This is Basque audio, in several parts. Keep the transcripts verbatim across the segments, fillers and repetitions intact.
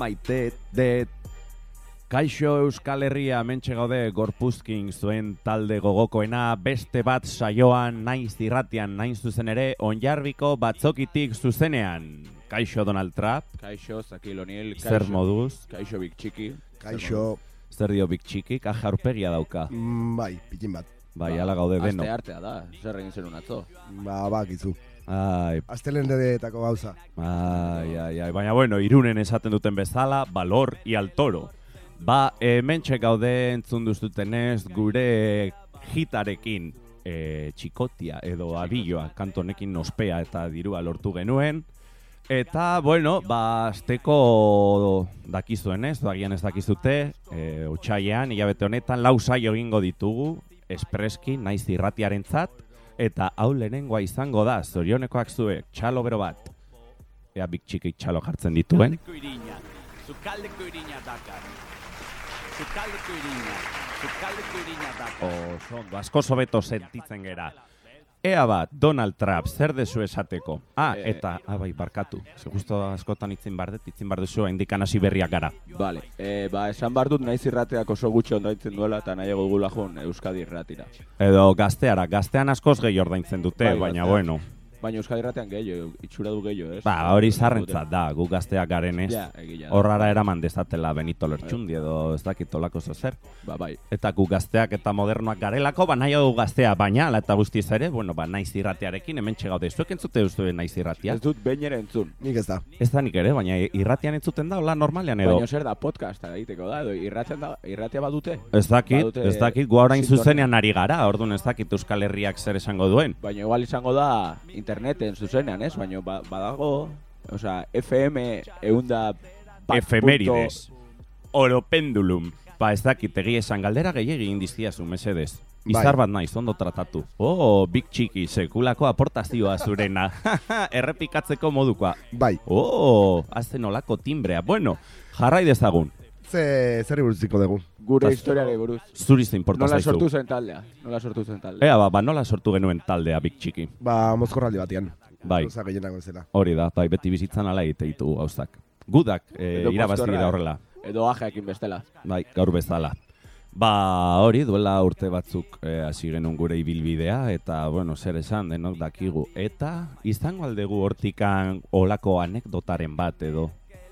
my dead, dead. Kaixo Euskal Herria, mentxe gaude Gorpuzkin zuen talde gogokoena, beste bat saioan naiz irratian nain zuzen ere, Onjarbiko batzokitik zuzenean. Kaixo Donald Trump. Kaixo Zakil O'Neil. Zer moduz? Kaixo Big Txiki. Kaixo. Zer dio Big Txiki? Kaja aurpegia dauka. Mm, bai, pikin bat. Bai, ala gaude beno. Aste artea da, zer egin zenun atzo. Ba, bakizu. Ai, Astelendetako gauza. ai, ai, ai, baina bueno, Irunen esaten duten bezala, Valor y al Toro. Ba, hementxe gaude entzun duztutenez, gure hitarekin e, txikotia edo abilloa kantonekin ospea eta dirua lortu genuen. Eta, bueno, ba, azteko dakizuenez, bagian ez dakizute, e, otsailean, hilabete honetan, lau saio egingo ditugu, espreski, naiz irratiarentzat, eta hau lehenengoa izango da, zorionekoak zuek, txalo bero bat. Ea Big Txiki txalo jartzen dituen. Zukaldeko irina dakar. Zukaldeko irina. Zukaldeko irina dakar. Oso ondo, asko sobeto sentitzen gera. Ea bat, Donald Trump, zer dezu esateko? Ah, Eh, eta, ah, bai, barkatu. Ze justo askotan itzin bardet, itzin bardezu, indikan hasi berriak gara. Vale, e, ba, esan behar dut naiz irrateak oso gutxi ondaitzen duela eta nahiago gula joan Euskadi irratira. Edo gazteara, gaztean askoz gehi ordaintzen dute, Bai, baina gaztean. bueno. Baina Euskadi irratean gehiago, itxura du gehiago, ez? Ba, hori zarrentzat da, gu gazteak garenez. Ja, egia da. Horrara eraman dezatela Benito Lertxundi edo ez dakit olako zozer. Ba, bai. Eta gu gazteak eta modernoak garelako, ba nahi dugu gaztea, baina, ala eta guztiz ere, bueno, ba naiz irratiarekin hemen txegaude. Zuek entzute duzuen naiz irratia? Ez dut behin ere entzun. Nik ez da. Ez da nik ere, baina irratian entzuten da, hola normalean edo. Baina zer da podcasta egiteko da, edo irratia da, irratia badute. Ez dakit, Badute ez dakit, gu orain sintonia. zuzenean ari gara, orduan ez dakit Euskal Herriak zer esango duen. Baina igual izango da interneten zuzenean, ez? Baina ba, badago, osea, F M eunda Efemerides. Oropendulum. Ba ez dakit, egia esan galdera gehiegi indizkiazu, mesedez. Izar bat naiz, ondo tratatu. Oh, Big Txiki, sekulako aportazioa zurena. Errepikatzeko modukoa. Bai. Oh, azten olako timbrea. Bueno, jarrai dezagun. Ze, zer iburutziko dugu? gure Pas- historiari buruz. Zuri ze importa Nola zaizu. sortu zen taldea? Nola sortu zen taldea? Ea, ba, ba, nola sortu genuen taldea Big Txiki. Ba, mozkorraldi batean. Bai. Gauza gehienak bezala. Hori da, bai, beti bizitzan ala egite ditugu gauzak. Gudak, e, Edo irabazti postorra. dira horrela. Edo ajeekin bestela. Bai, gaur bezala. Ba, hori, duela urte batzuk eh, hasi genuen gure ibilbidea, eta, bueno, zer esan, denok dakigu. Eta, izango aldegu hortikan olako anekdotaren bat, edo.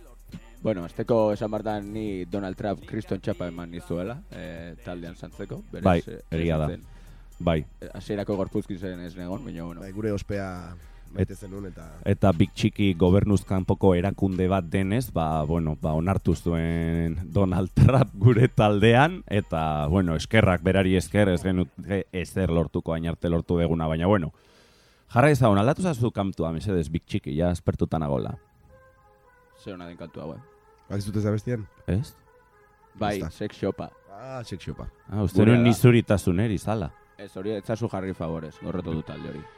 Bueno, azteko esan bartan ni Donald Trump kriston txapa eman nizuela, e, taldean santzeko. Berez, Bai, eh, egia da. zen. Bai, Hasierako gorpuzkin zen ez negon, baina bueno. Bai, gure ospea maite zenun eta... eta Big Txiki gobernuz kanpoko erakunde bat denez, ba, bueno, ba, onartu zuen Donald Trump gure taldean, eta, bueno, eskerrak berari esker, ez genuke ezer lortuko, hain arte lortu deguna, baina, bueno, jarra ezagun, aldatu zazu kantua, mesedez, Big Txiki, ja espertutan agola. Zer hona den kantu hau, eh? Bakizut ez abestien? Ez? Bai, Ez da. sex shopa. Ah, seksiopa. Ah, uste Gurea nuen da. nizuritasuneri, zala. Ez hori, etzazu jarri favorez, gorretu du talde hori.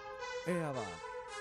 Ea ba.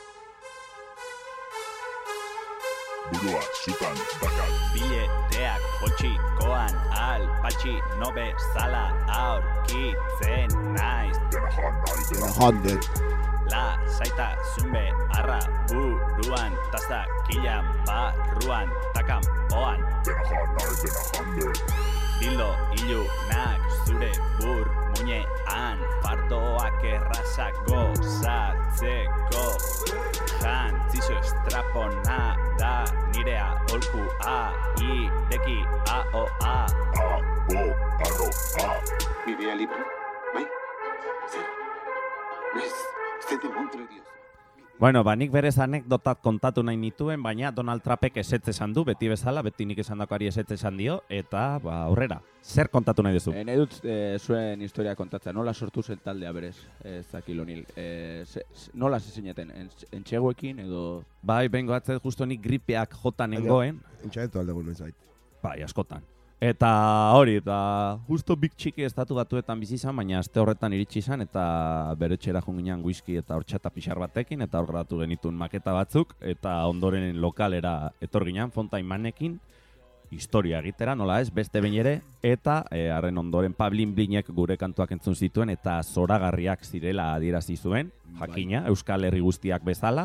Burua zutan dakar. Bileteak potxikoan al patxi nobe zala aurkitzen naiz. Dena jan nahi dela. Handed. La zaita zunbe arra buruan tazta kilan barruan takan oan. Dena jan nahi dena jande. Dildo ilunak zure bur muñean fardoak errazak gozatzeko. Jantzizo estrapona da nirea olkua ireki a-o-a. A, bo, arro, a. Bidea libre, bai? Zer? Ez, ze demontre, Dios. Bueno, ba, nik berez anekdotat kontatu nahi nituen, baina Donald Trumpek ezetz esan du, beti bezala, beti nik esan dakoari ezetz esan dio, eta, ba, aurrera. Zer kontatu nahi duzu? E, nahi dut e, zuen historia kontatzea, nola sortu zen taldea berez, ez Zakil O'Neil. E, ze, ze- nola zezineten, entxegoekin edo... Bai, bengo atzet justo nik gripeak jota nengoen, Intxaetu aldegun noiz bait. bai, askotan. Eta hori, eta justo Big Txiki estatu batuetan bizi izan, baina aste horretan iritsi izan, eta bere txera junginan whisky eta hortxata pixar batekin, eta hor grabatu genitun maketa batzuk, eta ondoren lokalera etor ginen, Fontaine Manekin, historia egitera, nola ez, beste behin ere, eta e, harren ondoren Pablin Blinek gure kantuak entzun zituen, eta zoragarriak zirela adierazi zuen, jakina, Euskal Herri guztiak bezala,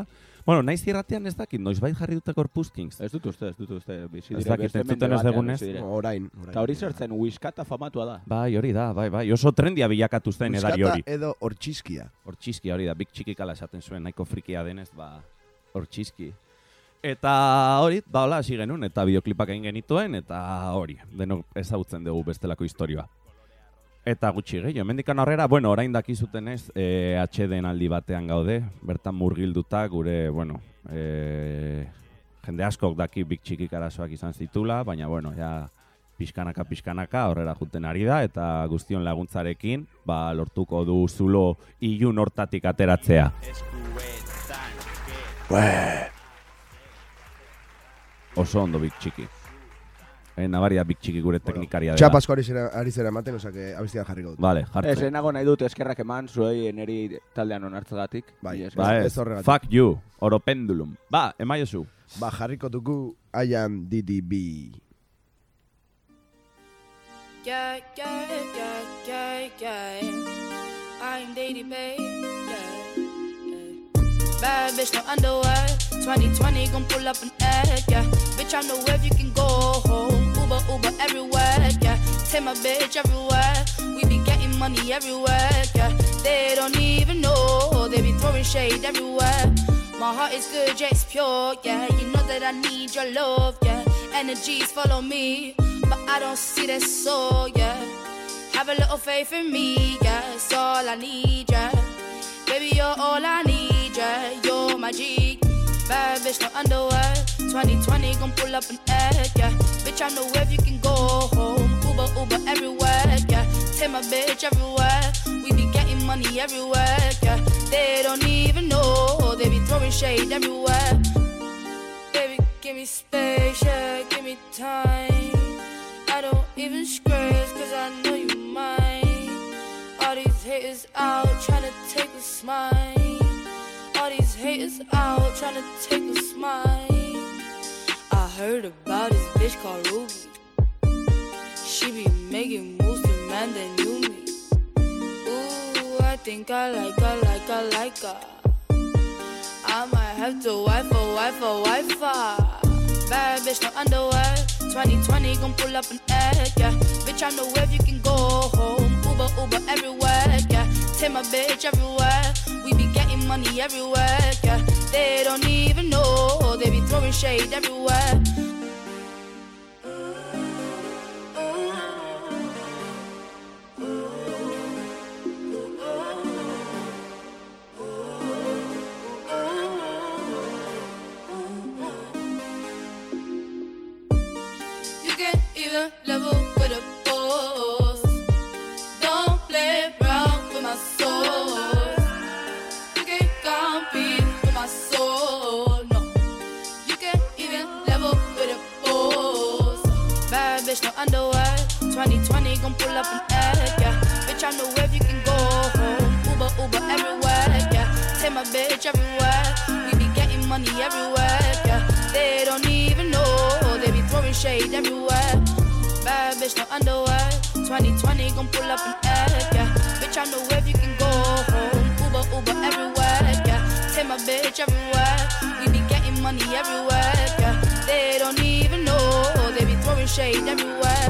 Bueno, naiz irratean ez dakit, noizbait jarri dute Corpus Kings. Ez dut uste, ez dut uste. Bizi Ez dira dakit, beste ez duten mende ez batean, dugunez. bizi dira. Orain, orain. Eta hori zertzen, Wiskata famatua da. Bai, hori da, bai, bai. Oso trendia bilakatu zen edari hori. Euskata edo hortxiskia. Hor txiski hori da, big txikikala esaten zuen, nahiko frikia denez, ba, hor txiski. Eta hori, ba, hola, hasi genuen, eta bideoklipak egin genituen, eta hori, denok ezagutzen dugu bestelako historioa. Eta gutxi gehiago, hemendikan aurrera, bueno, orain dakizutenez, e, H D aldi batean gaude, bertan murgilduta gure, bueno, e, jende askok daki big txikik arazoak izan zitula, baina, bueno, ja, pixkanaka, pixkanaka, aurrera juten ari da, eta guztion laguntzarekin, ba, lortuko du zulo ilun hortatik ateratzea. Oso ondo big txiki. Eh, nabaria big txiki gure teknikaria dela. Txapasko ari zera, ari zera ematen, osea, que abestia jarriko dut. Vale, Ez, jartzen. enago nahi dut eskerrak eman, zuei neri taldean onartzagatik. Bai, Mila esker. Ba, ez ez, horregatik. fuck you, oropendulum. Ba, emaiozu. Ba, jarriko dugu I am D D B. Yeah, yeah, yeah, yeah, yeah. I'm Daddy Bay, yeah, yeah. Bad bitch, no underwear. twenty twenty gon' pull up an egg, yeah. Bitch, I know where you can go home. Uber, Uber everywhere, yeah. Take my bitch everywhere. We be getting money everywhere, yeah. They don't even know. They be throwing shade everywhere. My heart is good, yeah, it's pure, yeah. You know that I need your love, yeah. Energies follow me, but I don't see that soul, yeah. Have a little faith in me, yeah. It's all I need, yeah. Baby, you're all I need, yeah. You're my G. Bad bitch, no underwear. twenty twenty gon' pull up an egg, yeah. Bitch, I know where you can go home. Uber, Uber everywhere, yeah. Take my bitch everywhere. We be getting money everywhere, yeah. They don't even know. They be throwing shade everywhere. Baby, give me space, yeah. Give me time. I don't even scratch, cause I know you mine. All these haters out tryna take a smile. All these haters out tryna take a smile. I heard about this bitch called Ruby. She be making moves to man that knew me. Ooh, I think I like her, like her, like her. I might have to wife her, wife her, wife her. Bad bitch, no underwear. twenty twenty gon' pull up an egg, yeah. Bitch, I know where you can go home. Uber, Uber everywhere, yeah. Take my bitch everywhere. We be getting money everywhere, yeah. They don't even know. They be throwing shade everywhere. You can't even level with a boss. Don't play around with my soul. You can't compete with my soul, no. You can't even level with a boss. Bad bitch, no underwear. twenty twenty gon' pull up an egg, yeah. Bitch, I know where you can go home. Uber, Uber everywhere, yeah. Take my bitch everywhere. We be getting money everywhere, yeah. They don't even know. They be throwing shade everywhere. Bad bitch, no underwear. twenty twenty gon' pull up an egg, yeah. Bitch, I know where you can go home. Uber, Uber everywhere, yeah. Take my bitch everywhere. We be getting money everywhere, yeah. They don't even know. They be throwing shade everywhere.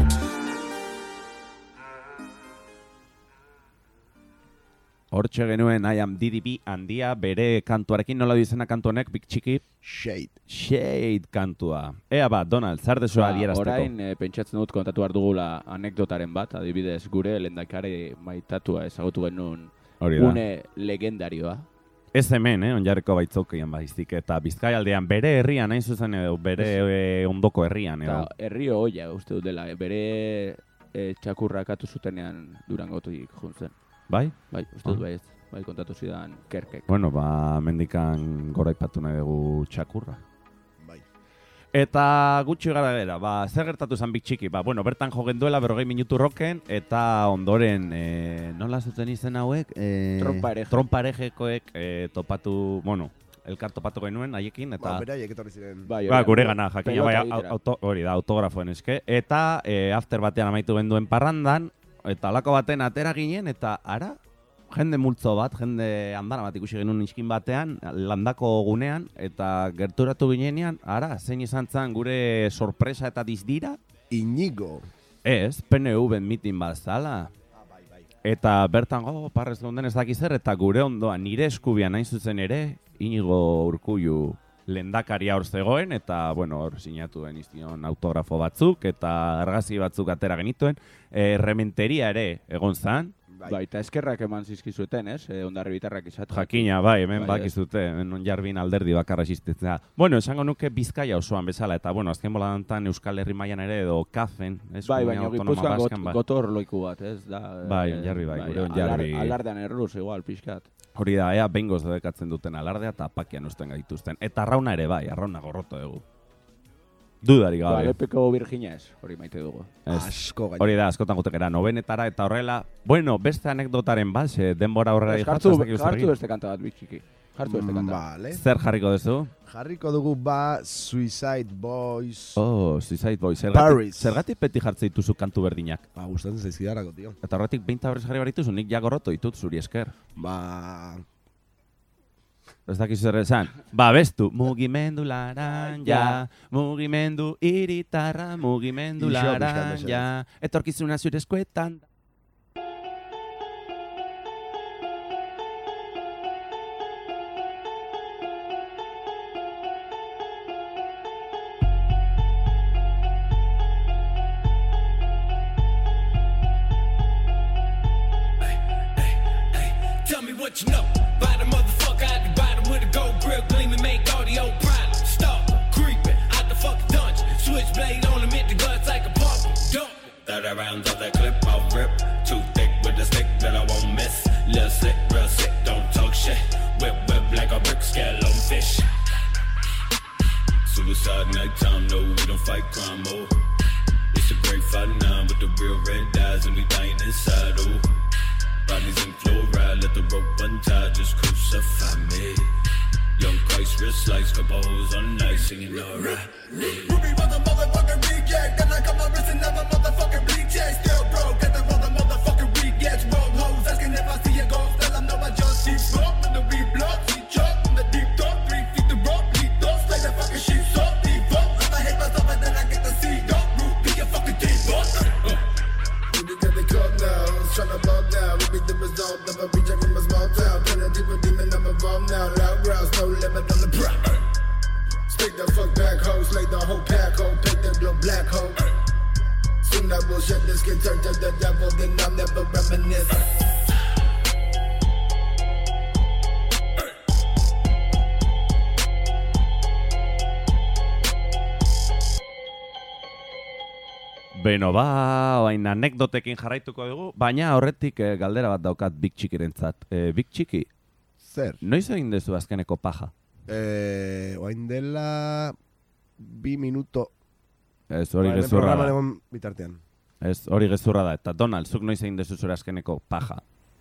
Hortxe genuen I am D D B handia bere kantuarekin, nola du izena kantu honek, big txiki? Shade. Shade kantua. Ea ba, Donald, zer dezu Ba, adierazteko? orain eh, pentsatzen dut kontatu behar dugula anekdotaren bat, adibidez gure lehendakari maitatua ezagutu genuen Hori da. une legendarioa. Ez hemen, eh, onjarriko baitzaukian baizik, eta Bizkaialdean bere herrian, hain zuzen edo, bere e, ondoko herrian, edo. Eta herrio hoia uste dut dela, bere e, txakurrakatu zutenean Durangotik juntzen. Bai? Bai, uste dut bai, bai kontatu zidan kerkek. Bueno, ba, mendikan gora ipatu nahi dugu txakurra. Bai. Eta gutxi gara gara, ba, zer gertatu zen big txiki? Ba, bueno, bertan jogen duela berrogei minutu roken, eta ondoren, e, nola zuten izen hauek? E, Trompa hereje. Trompa herejekoek e, topatu, bueno, elkar topatu genuen haiekin, eta... Ba, beraiek etorri ziren. Bai, Ba, hori gure da, gana, jakina, pelota bai, egitera. auto, hori da, autografoen eske. Eta e, after batean amaitu genduen parrandan, eta alako baten atera ginen, eta ara, jende multzo bat, jende andana bat ikusi genuen iskin batean, landako gunean, eta gerturatu ginenean, ara, zein izan zen gure sorpresa eta dizdira? Iñigo. Ez, P N V mitin bat zala. Eta bertan, go, parrez geunden ez dakiz zer, eta gure ondoan, nire eskubian hain zuzen ere, Iñigo Urkullu lehendakaria hor zegoen, eta, bueno, hor sinatu den iztion autografo batzuk, eta argazki batzuk atera genituen, e, rementeria ere egon zan. Bai, eta eskerrak eman zizkizueten, ez? E, Ondarri bitarrak izatu. Jakina, bai, hemen Bai, bakizute, hemen onjarbin alderdi bakarra existitzea. Bueno, esango nuke Bizkaia osoan bezala, eta, bueno, azken bolantan Euskal Herri mailan ere, edo Kafen, ez? Bai, Komunia baina Autonoma Gipuzkoan got, Baskan, bai. gotor loiku bat, ez? Da, Bai, eh, onjarbi bai, gure onjarbi. alar- Alardean erruz, igual, pixkat. Hori da, ea, behingoz debekatzen duten alardea eta pakian usten gaituzten. Eta arrauna ere bai, arrauna gorroto dugu. Dudari Ba, gabe. Lepeko Virginia ez, hori maite dugu. Ez. Asko gaina. Hori da, askotan gutekera, nobenetara eta horrela. Bueno, beste anekdotaren bat, ze denbora horrela Ez, jartu, Jartu ez dakigu zer jartu egin. beste kanta bat, bitxiki. Jartu beste kanta. Vale. Zer jarriko duzu? Jarriko dugu ba Suicide Boys. Oh, Suicide Boys. Zergatik, Paris. zergatik beti jartzen dituzu kantu berdinak? Ba, gustatzen zaizkidarako, tio. Eta horretik behinta berriz jarri barituzu, nik ja gorroto ditut zuri esker. Ba... Ez dakizu zer esan. Ba, bestu. Mugimendu laranja, mugimendu iritarra, mugimendu Ixo, pixkat, laranja, etorkizuna zure eskuetan. Tell me what you know about a motherfucker out the bottom with a gold grill gleaming, make audio problems. Stop creeping out the fucking dungeon. Switchblade on him, hit the guts like a pump. Dump. thirty rounds of that clip, I'll rip. Too thick with a stick that I won't miss. Little sick, real sick, don't talk shit. Whip, whip like a brick scale on fish. Suicide nighttime, no, we don't fight crime, oh. It's a great fight nine with the real red eyes and we dying inside, oh. Bodies in fluoride, let the rope untie, just crucify me. Young Christ, wrist slice, compose on night, singing alright. Ruby was a motherfucking reject, then I got my wrist and never motherfucking bleed check. Still broke, and I was a motherfucking reject. Roll hoes, asking if I see a ghost, tell them no, I just see smoke. When the weed block, see chalk, in the deep dark, three feet the rope, lead those, play the fucking sheep, so deep up. If I hate myself and then I get the seed, don't root, be a fucking deep up. Ruby get the cut now, tryna ball down. Ruby the result of a reject from a small town. Tryna deal with demon, I'm involved now. Loud growls, no limit on the prop. Stick the fuck back hoes, lay the whole pack hole, pick the glow black hole. Soon I will shut this kid, turn to the devil, then I'll never reminisce. Beno, ba, oain anekdotekin jarraituko dugu, baina horretik eh, galdera bat daukat Big Txikirentzat. Eh, Big Txiki, Zer? noiz egin dezu azkeneko paja? Eh, oain dela... Bi minuto. Ez, hori Ba, hemen gezurra programan da. egon bitartean. Ez, hori gezurra da. Eta Donald, zuk noiz egin dezu zure azkeneko paja?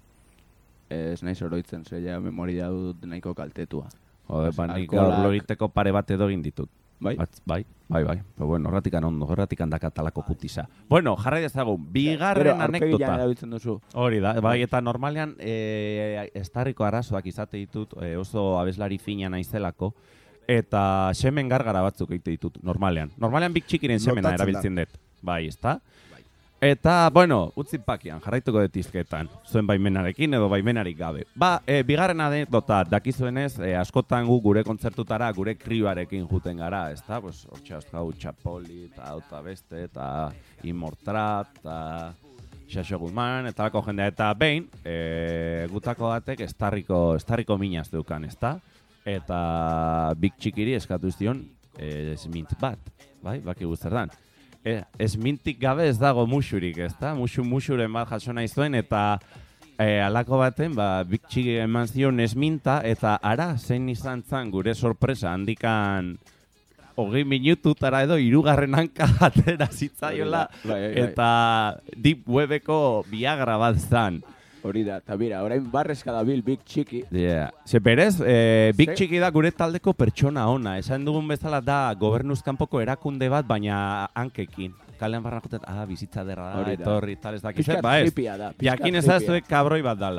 Ez naiz oroitzen, zeia memoria dut nahiko kaltetua. Jode, ba, nik Alkoholak. gaur logiteko pare bat edo egin ditut. Bai? Batz, bai, bai, bai. Pero bueno, horratikan ondo, horratikan dakatalako putisa. Bueno, jarrai dezagun, bigarren anekdota. erabiltzen duzu. Hori da, bai, eta normalean e, estarriko arazoak izate ditut, e, oso abeslari fina naizelako, eta semen gargara batzuk egite ditut, normalean. Normalean Big Txikiren semena Notatzen da. erabiltzen dut. Bai, ezta? Eta, bueno, utzi pakian, jarraituko dut izketan, zuen baimenarekin edo baimenarik gabe. Ba, e, bigarren anekdota, dakizuenez, e, askotan gu gure kontzertutara, gure krioarekin juten gara, ezta? Pues, hortxe hau Txapoli, eta auta beste, eta Immortrat, eta Xaxo Guzman, eta lako jendea, eta behin, e, gutako batek estarriko, estarriko minaz deukan, ezta? Eta Big Txikiri eskatu zion, e, esmint bat, bai, baki guzterdan. E, esmintik gabe ez dago musurik, ezta? Musu musuren bat jaso nahi zuen, eta e, alako baten, ba, Big Txiki eman zion esminta, eta ara, zein izan zan gure sorpresa, handikan hogei minututara edo hirugarren hanka atera zitzaiola, Bai, bai, bai. eta deep webeko Viagra bat zan. Hori da, eta mira, orain barrezka da bil Big Txiki. Yeah. Ze berez, e, Big Ze- Txiki da gure taldeko pertsona ona. Esan dugun bezala da gobernuz kanpoko erakunde bat, baina hankekin. Kalean barra jotet, ah, bizitza derra da, Hori da. etorri, tal, ez dakizet, Pixkat ba ez. hippia da, pixkat Jakin hippia. ezazuek kabroi bat dala.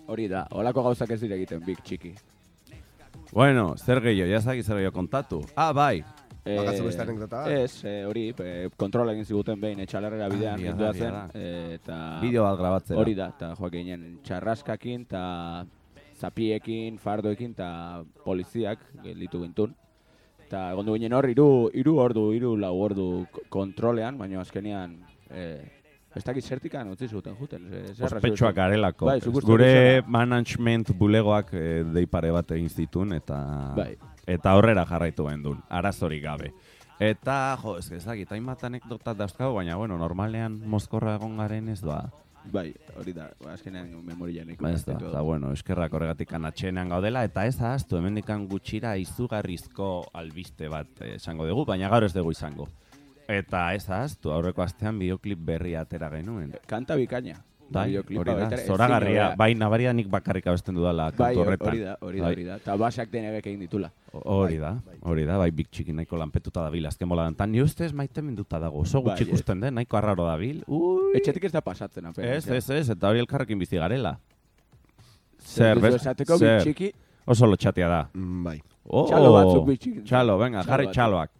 Hori da, holako gauzak ez dira egiten, big txiki. Bueno, zer gehiago, jazaki zer gehiago kontatu. Ah, bai. Bakazu beste anekdota bat? Ez, eh, hori, eh, kontrola egin ziguten behin etxalarrera bidean Ah, gintua egia zen. da. eh, eta Bideo bat grabatzera. Hori da, eta joak ginen txarraskakin, eta zapiekin, fardoekin, eta poliziak gelditu gintun. Eta egondu ginen hor, iru, iru ordu, iru lau ordu k- kontrolean, baina azkenean, eh, ez dakit zertikan utzi zuten juten. ze- zer Ospetsuak arrazoi- garelako. Bai, zuk uste Gure duzuna. management bulegoak eh, deipare bat egin zituen, eta Bai. eta aurrera jarraitu gendun, arazorik gabe. Eta, jo, ez ez dakit, hainbat anekdotat dauzkagu, baina, bueno, normalean mozkorra egon garen ez doa. Bai, hori da, azkenean memorian Ba ez da, eta bueno, eskerrak horregatik atxenean gaudela, eta ez ahaztu, hemendikan gutxira izugarrizko albiste bat eh, esango dugu, baina gaur ez dugu izango. Eta ez ahaztu, aurreko astean bideoklip berria atera genuen. Kanta bikaina. Bai, bideoklipa hori da, baita ere, zoragarria, ezin bai, nabaria nik bakarrik abesten dudala Bai, kantu horretan. hori da, hori da, Bai. hori da. Eta basak denegek egin ditula. Hori da, hori da, bai, big txiki nahiko lanpetuta dabil, azken bola dantan, ni ustez maite minduta dago, oso gutxi Bai, ikusten den, nahiko arraro dabil. Ui, Etxetik ez da pasatzen, apenas. ez, ez, ez, eta hori elkarrekin bizi garela. Zer, Zer, duzu bez- esateko zer. big txiki, Oso lotxatia da. Mm, bai. Oh, Txalo batzuk big txiki. Txalo, venga, Txalo jarri batzuk. txaloak.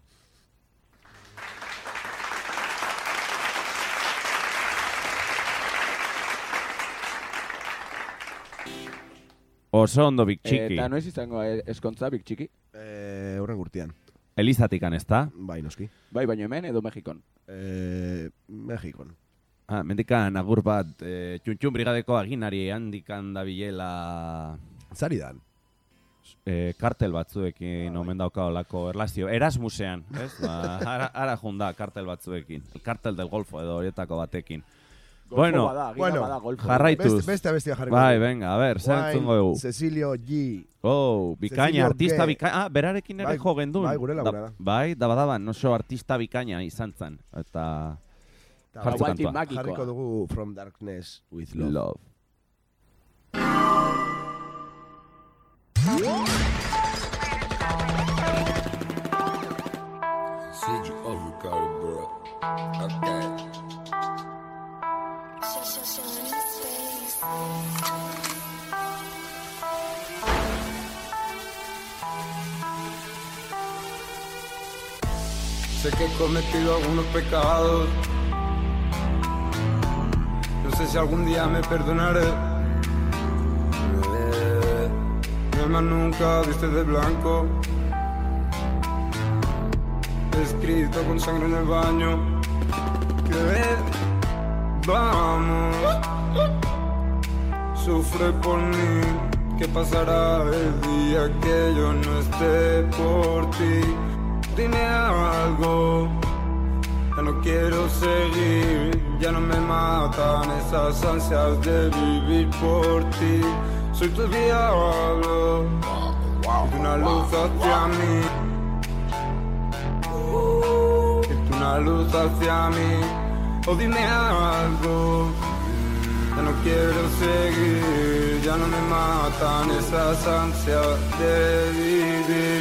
Oso ondo big txiki. Eta noiz izango eh, eskontza big txiki? Eh, horren gurtian. Elizatikan ez da? Bai, noski. Bai, baino hemen edo Mexikon. Eh, Mexikon. Ah, mendikan agur bat, e, txuntxun brigadeko aginari handikan dabilela Zari dan. e, kartel batzuekin omen daukaolako erlazio. Erasmusean, ez? Ba, ara, ara junda kartel batzuekin. El kartel del Golfo edo horietako batekin. Golfo Bueno, bada, agina bueno, bada golfo. jarraituz. Beste, beste abestia jarriko. Bai, dugu. venga, a ver, zer Wine, entzungo dugu. Cecilio G. Oh, bikaina, Cecilio artista G. bikaina. Ah, berarekin ere Bai, jo gendun. bai, gure laguna da. Bai, dabadaban, oso artista bikaina izan zen. Eta Ta jartzu Guanti kantua. magikoa. Jarriko dugu From Darkness with Love. Love. Said you overcard, bro. Okay. Sé que he cometido algunos pecados. No sé si algún día me perdonaré. Eh, mi alma nunca viste de blanco. Escrito con sangre en el baño. Que vamos, sufre por mí. ¿Qué pasará el día que yo no esté por ti? Dime algo, ya no quiero seguir. Ya no me matan esas ansias de vivir por ti. Soy tu diablo, y una luz hacia mí. Es una luz hacia mí. O dime algo, ya no quiero seguir. Ya no me matan esas ansias de vivir.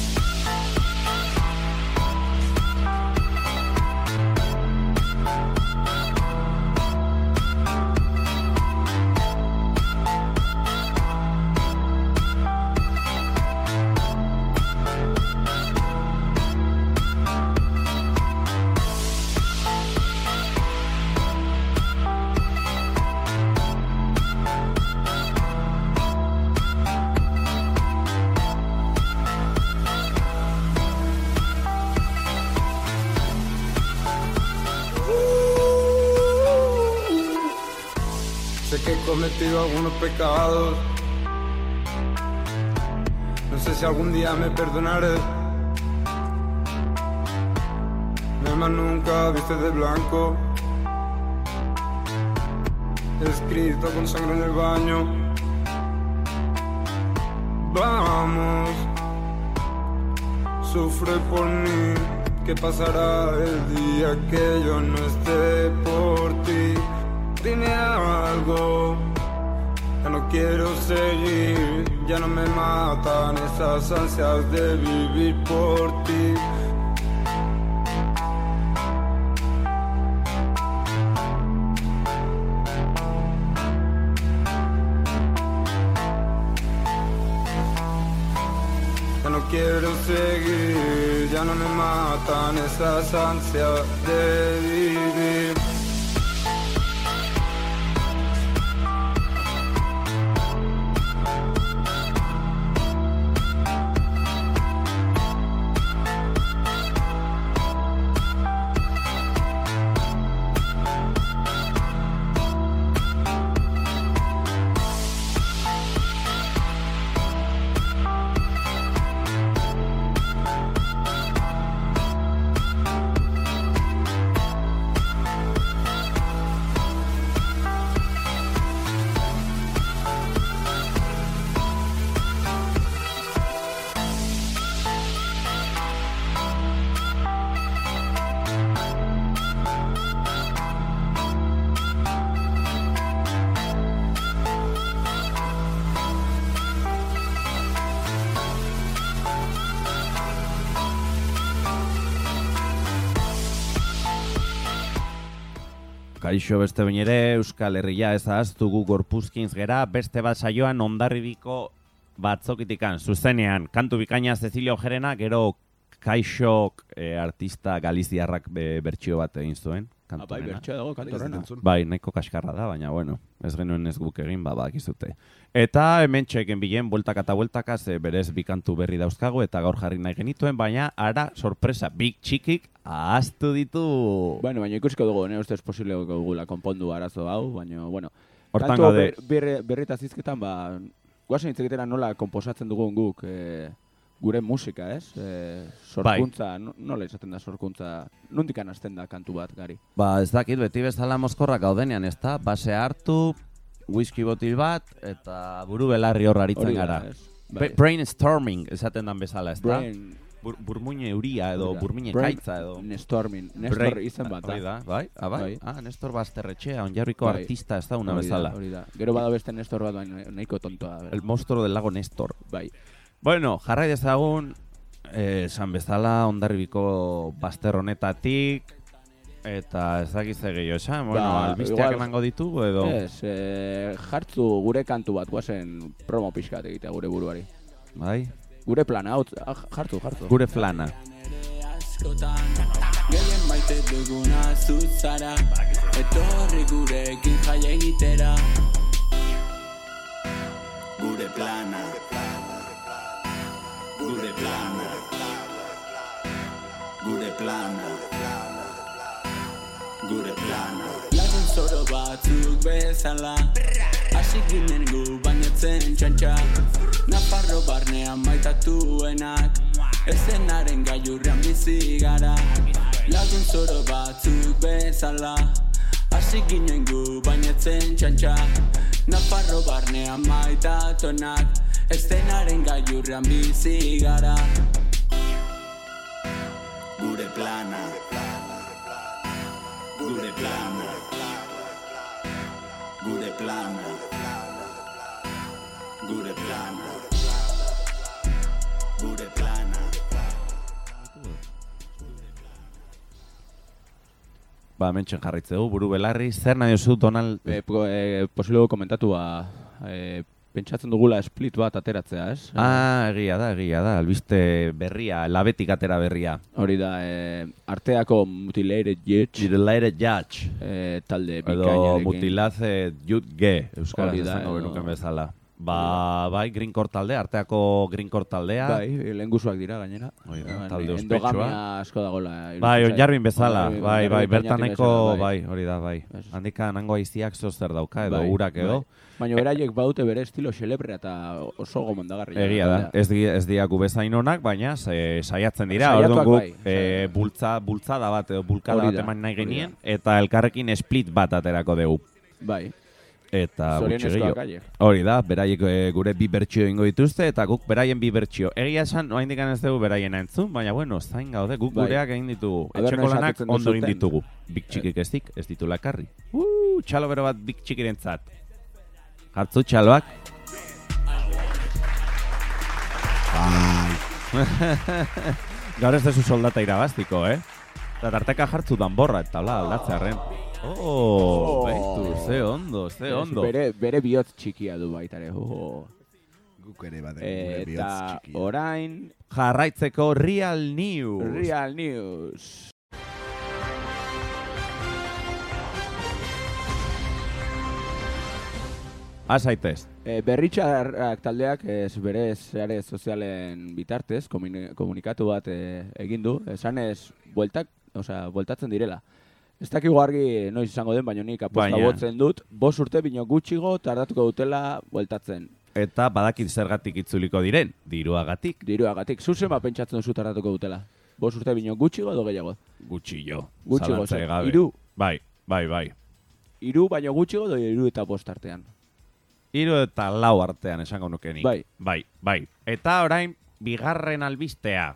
Sé que he cometido algunos pecados. No sé si algún día me perdonaré. Mi alma nunca viste de blanco. Escrito con sangre en el baño. Vamos, sufre por mí. ¿Qué pasará el día que yo no esté por ti? Dime algo, ya no quiero seguir. Ya no me matan esas ansias de vivir por ti. seguir, ya no me matan esas ansias de vivir. Kaixo beste behin ere, Euskal Herria ez ahaztu gu gorpuzkintz gera, beste bat saioan Hondarribiko batzokitikan, zuzenean, kantu bikaina Cecilio Jerena, gero Kaixok eh, artista galiziarrak be, bertsio bat egin zuen. Ah, bai, bertsioa dago kantu horrena. Bai, nahiko kaskarra da, baina bueno, ez genuen ez guk egin, ba, bakizute. Eta hemen txeken bilen, bueltaka eta bueltaka, ze berez bi kantu berri dauzkagu, eta gaur jarri nahi genituen, baina ara, sorpresa, big txikik ahaztu ditu. Bueno, baina ikusiko dugu, ne ustez posible dugula konpondu arazo hau, baina, bueno. Hortan kantu gaude. ber, ber, berritaz izketan, ba, guazen hitz egitera nola komposatzen dugun guk, e, gure musika, ez? E, sorkuntza, bai. Nola izaten da sorkuntza, nondikan hasten da kantu bat, Gari? Ba, ez dakit, beti bezala mozkorrak gaudenean, ez da? Basea hartu, whisky botil bat, eta buru belarri hor aritzen gara. Bai. Brainstorming, esaten dan bezala, ez da? Brain... Bur, burmuine euria edo burmuine Brain... kaitza edo... Nestormin, Nestor Brain... izan bat da. Hori da, bai? Ah, bai? bai. Ah, Nestor Basterretxea, onjarriko bai. Artista ez da una bezala. Hori da, gero bada beste Nestor bat, baina nahiko tontoa. Bera. El monstruo del lago Nestor. Bai. Bueno, jarrai dezagun, eh, esan bezala, Hondarribiko bazter honetatik, eta ez dakize gehiago esan, bueno, ba, albisteak emango ditugu edo... Ez, eh, jartzu gure kantu bat, guazen promo pixkat egitea gure buruari. Bai? Gure plana, hau, jartu, jartu. Gure plana. Gehien maite duguna zutzara, etorri gurekin jai egitera. Gure plana, gure plana, gure plana, gure plana. Lagun zoro batzuk bezala, hasi ginen gu bainatzen txantxa. Nafarro barnean maitatuenak, ezenaren gailurrean bizi gara. Lagun zoro batzuk bezala, hasi ginen gu bainatzen txantxa. Nafarro barnean maitatuenak, ezenaren gailurrean bizi gara. Gure plana, gure plana, gure plana, gure plana, gure plana. Ba, mentxen jarritzeu, buru belarri, zer nahi osu, Donald... E, e, Posiblego komentatu, ba, e, pentsatzen dugula split bat ateratzea, ez? Ah, egia da, egia da, albiste berria, labetik atera berria. Hori da, e, arteako Mutilated Judge. Mutilated Judge. E, talde bikainarekin. Edo Mutilaze Judge, euskaraz esango benuken bezala. Ba, bai, Greencore taldea, arteako Greencore taldea. Bai, lehengusuak dira gainera. Oida, talde ospetsua. Endogamia asko dagoela. Bai, onjarbin bezala, bai, bai, bertaneko, bai, hori da, bai. Handika nango aiziak zozer dauka, edo urak edo. Baina beraiek badute bere estilo xelebrea eta oso gomendagarria. Egia da, ez, di, ez diaku bezain onak, baina saiatzen dira. Orduan guk e, bultza, bultzada bat edo bulkada bat eman nahi genien, eta elkarrekin split bat aterako dugu. Bai. Eta gutxi gehiago. Hori da, beraiek e, gure bi bertsio ingo dituzte, eta guk beraien bi bertsio. Egia esan, oa indikan ez dugu beraien entzun, baina bueno, zain gaude, guk bai. Gureak egin ditugu. Etxeko lanak ondo egin ditugu. Bik txikik ez dik, ez ditu lakarri. Uh, txalo bero bat bik txikirentzat. Hartzu txaloak. Gaur ez dezu soldata irabaztiko, eh? Eta tarteka hartzu danborra, eta bla, aldatzearen. Oh, baitu, ze ondo, ze ondo. Bere, bere bihotz txikia du baitare. Oh. Guk ere baden gure bihotz Eta txikia. orain... Jarraitzeko Real News. Real News. Azaitez. E, berritxarrak taldeak ez berez sare sozialen bitartez komuni- komunikatu bat e, egin du, esanez bueltak, osea, bueltatzen direla. Ez dakigu argi noiz izango den, baina nik aposta Baina- botzen dut, bost urte bino gutxigo tardatuko dutela bueltatzen. Eta badakit zergatik itzuliko diren, diruagatik. Diruagatik, zuzen ba pentsatzen duzu tardatuko dutela. Bost urte bino gutxigo edo gehiago. Gutxillo. Gutxigo, Zalantzarik zer, gabe. hiru. Bai, bai, bai. Hiru baino gutxigo edo hiru eta bost artean. Hiru eta lau artean esango nuke nik. Bai. Bai, bai. Eta orain, bigarren albistea.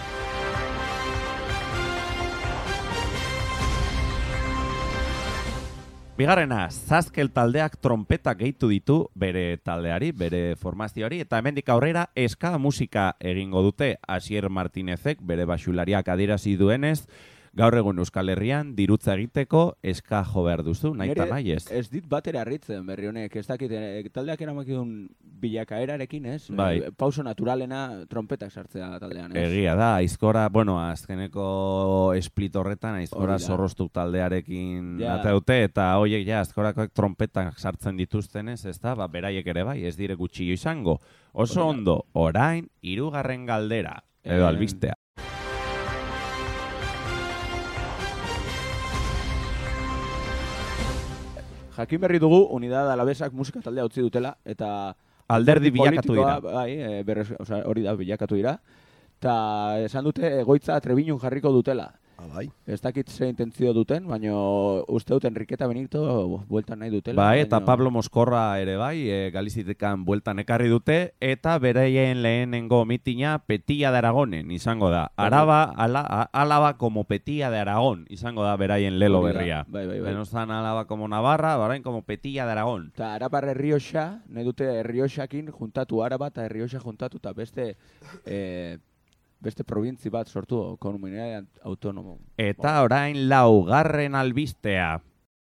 Bigarrena, Zazkel taldeak trompetak gehitu ditu bere taldeari, bere formazioari, eta hemendik aurrera eska musika egingo dute. Asier Martinezek bere basulariak adierazi duenez, gaur egun Euskal Herrian dirutza egiteko eska jo behar duzu, nahi eta nahi ez. Ez dit batera harritzen berri honek, ez dakit, eh, taldeak eramakidun bilakaerarekin, ez? Bai. Eh, pauso naturalena trompetak sartzea taldean, ez? Egia da, aizkora, bueno, azkeneko split horretan, aizkora Hori da. zorroztu taldearekin Ja. ate dute, eta hoiek ja, azkorakoak trompetak sartzen dituztenez, ez da, ba, beraiek ere bai, ez dire gutxillo izango. Oso Hori da. ondo, orain, hirugarren galdera, edo Eh, albistea. Jakin berri dugu, Unidad Alabesak musika taldea utzi dutela, eta... Alderdi bilakatu politikoa, dira. Bai, e, berrez, osea, hori da, bilakatu dira. Eta esan dute egoitza Trebinun jarriko dutela. Ah, bai. Ez dakit ze intentzio duten, baina uste dut Enriqueta Benito bueltan nahi dutela. Bai, eta baino- Pablo Moskorra ere bai, e, Galizitekan bueltan ekarri dute, eta beraien lehenengo mitina Petilla de Aragonen izango da. Araba, ala, a- Álava como Petilla de Aragón izango da beraien lelo Hori da, berria. bai, bai, bai. Denoztan Álava como Navarra, orain como Petilla de Aragón. Eta Arapar Errioxa, nahi dute Errioxakin juntatu, Araba eta Errioxa juntatu, eta beste... E, beste probintzi bat sortu, komunitate autonomo. Eta orain laugarren albistea.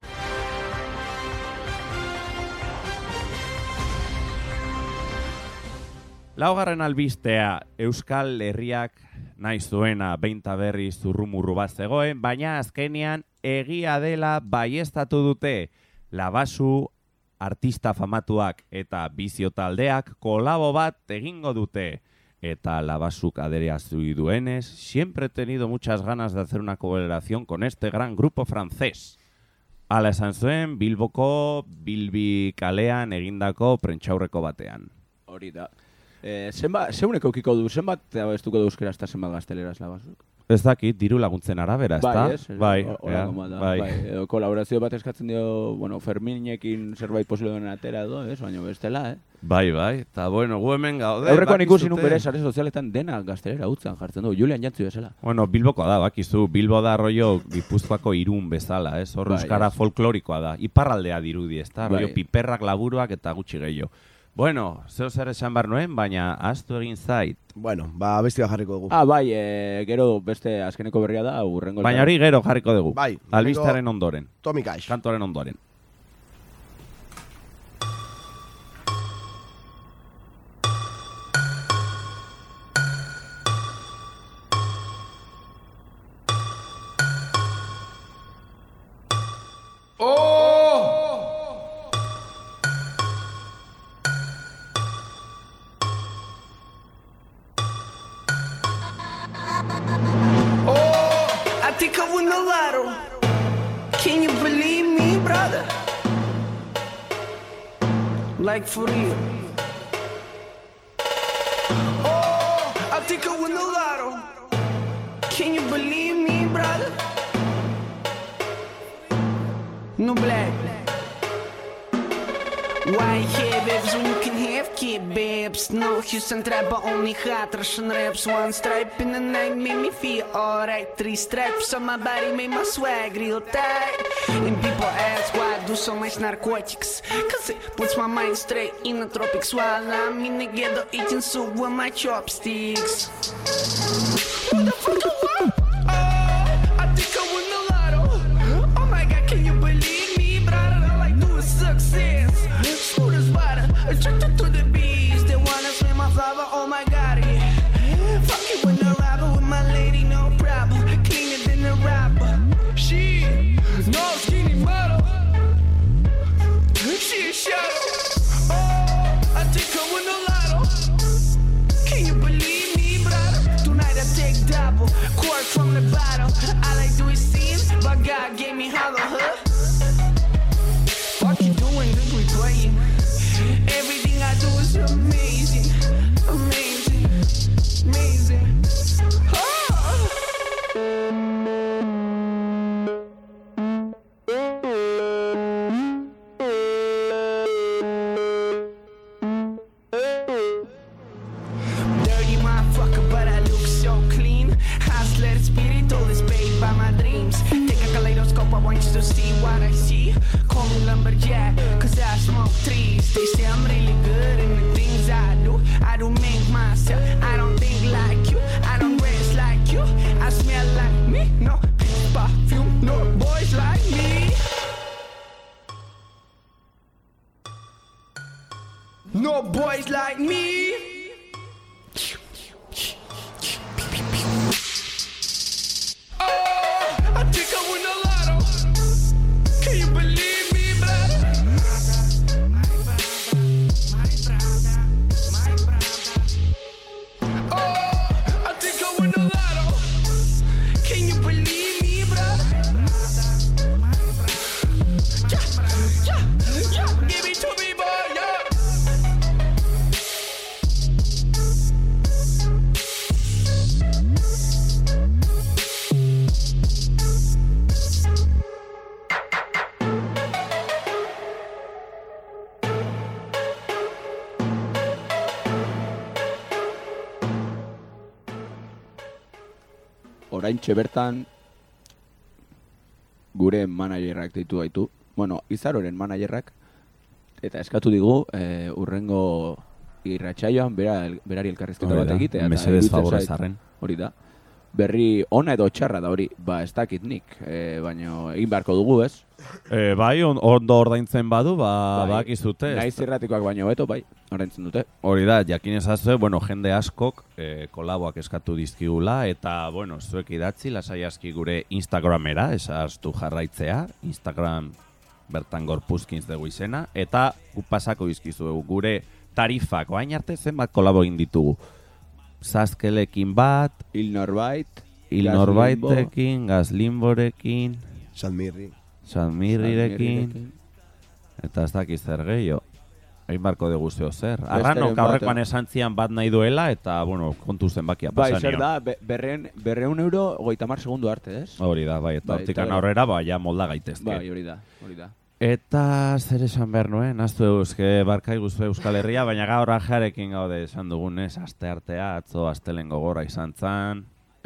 Laugarren albistea, Euskal Herriak nahi zuena beinta berriz zurrumurru bat zegoen, baina azkenean egia dela baieztatu dute. Labasu, artista famatuak eta bizio taldeak kolabo bat egingo dute. Eta Labasuk adieraztu duenez, siempre he tenido muchas ganas de hacer una colaboración con este gran grupo francés. Hala esan zuen, Bilboko, Bilbi kalean egindako prentxaurreko batean. Hori da. E, zenbat, zeuneko ukiko du, zenbat abestuko du euskera eta zenbat gazteleraz Labasuk? Ez dakit, diru laguntzen arabera, ezta? Bai, ez? Bai, Hola, ja, bai. bai. Edo kolaborazio bat eskatzen dio, bueno, Ferminekin zerbait posible duen atera edo, ez? Baina bestela, eh? Bai, bai, eta bueno, gu hemen gaude. Aurrekoan ikusi bakizute- nun bere sare sozialetan dena gaztelera utzan jartzen du, Julian Jantzi bezala. Bueno, Bilbokoa da, bakizu, Bilbo da rollo Gipuzkoako Irun bezala, ez? Hor Bai, euskara ez. folklorikoa da. Iparraldea dirudi, ezta? Bai. Rollo piperrak, laburuak eta gutxi gehiago. Bueno, zeo zer esan behar nuen, baina ahaztu egin zait. Bueno, ba, bestia jarriko dugu. Ah, bai, e, gero beste azkeneko berria da, urrengo... Baina hori gero jarriko dugu. Bai, Albistaren ondoren. Tommy Cash. Kantoren ondoren. Oh, I think I won the lotto. Can you believe me, brother? Like for real. Oh, I think I won the lotto. Can you believe me, brother? No black. White hair babes when you can have kid babes. No Houston trap but only hot Russian raps. One stripe in the night made me feel alright. Three stripes on my body made my swag real tight. And people ask why I do so much narcotics. Cause it puts my mind straight in the tropics. While I'm in the ghetto eating soup with my chopsticks. What the fuck you want? Oh, I think I won the lotto. Oh my god, can you believe me, brother? All I do is success. Shooters water, attracted to the bees. They wanna see what I see. Call me lumberjack, cause I smoke trees. They say I'm really good in the things I do. I don't make myself, I don't think like you. I don't dress like you, I smell like me. No perfume, no boys like me. No boys like me. Oh, I think I win the lotto. Can you believe me, brother? Oh, I think I win the lotto. Can you believe me, brother? Yeah, yeah, yeah. Give it to me, boy, yeah. Oraintxe bertan gure managerrak deitu gaitu. Bueno, Izaroren managerrak eta eskatu digu e, urrengo irratsaioan bera, berari elkarrizketa bat egitea. Mesedez favorez arren. Hori da. Berri ona edo txarra da hori, ba ez dakit nik, e, baina egin beharko dugu, ez? E, bai, on, ondo ordaintzen badu, ba, bai, bakizute. Naiz irratikoak baino beto, bai, ordaintzen dute. Hori da, jakin ezazue, bueno, jende askok e, kolaboak eskatu dizkigula, eta, bueno, zuek idatzi, lasai aski gure Instagramera, esaztu jarraitzea, Instagram bertan gorpuzkintz dugu izena, eta gu pasako dizkizuegu gure tarifak, oain arte zenbat kolabo egin ditugu. Zazkelekin bat, Hil Norbait, Hil Norbaitekin, Gazlimborekin, Salmirri, Salmirrirekin, eta ez dakiz zer gehiago. Egin barko dugu zeo zer. Arranok aurrekoan esan zian bat nahi duela, eta, bueno, kontu zenbakia pasan bai, zer da, be, berreun, berreun euro goita mar segundu arte, ez? Hori da, bai, eta bai, hortikan aurrera, ba, ja molda gaitezke. Bai, hori da, hori da. Eta zer esan behar nuen, aztu euske barkai guztu Euskal Herria, baina gaur ajearekin gaude esan dugunez, aste artea, atzo, astelen gogorra izan zan.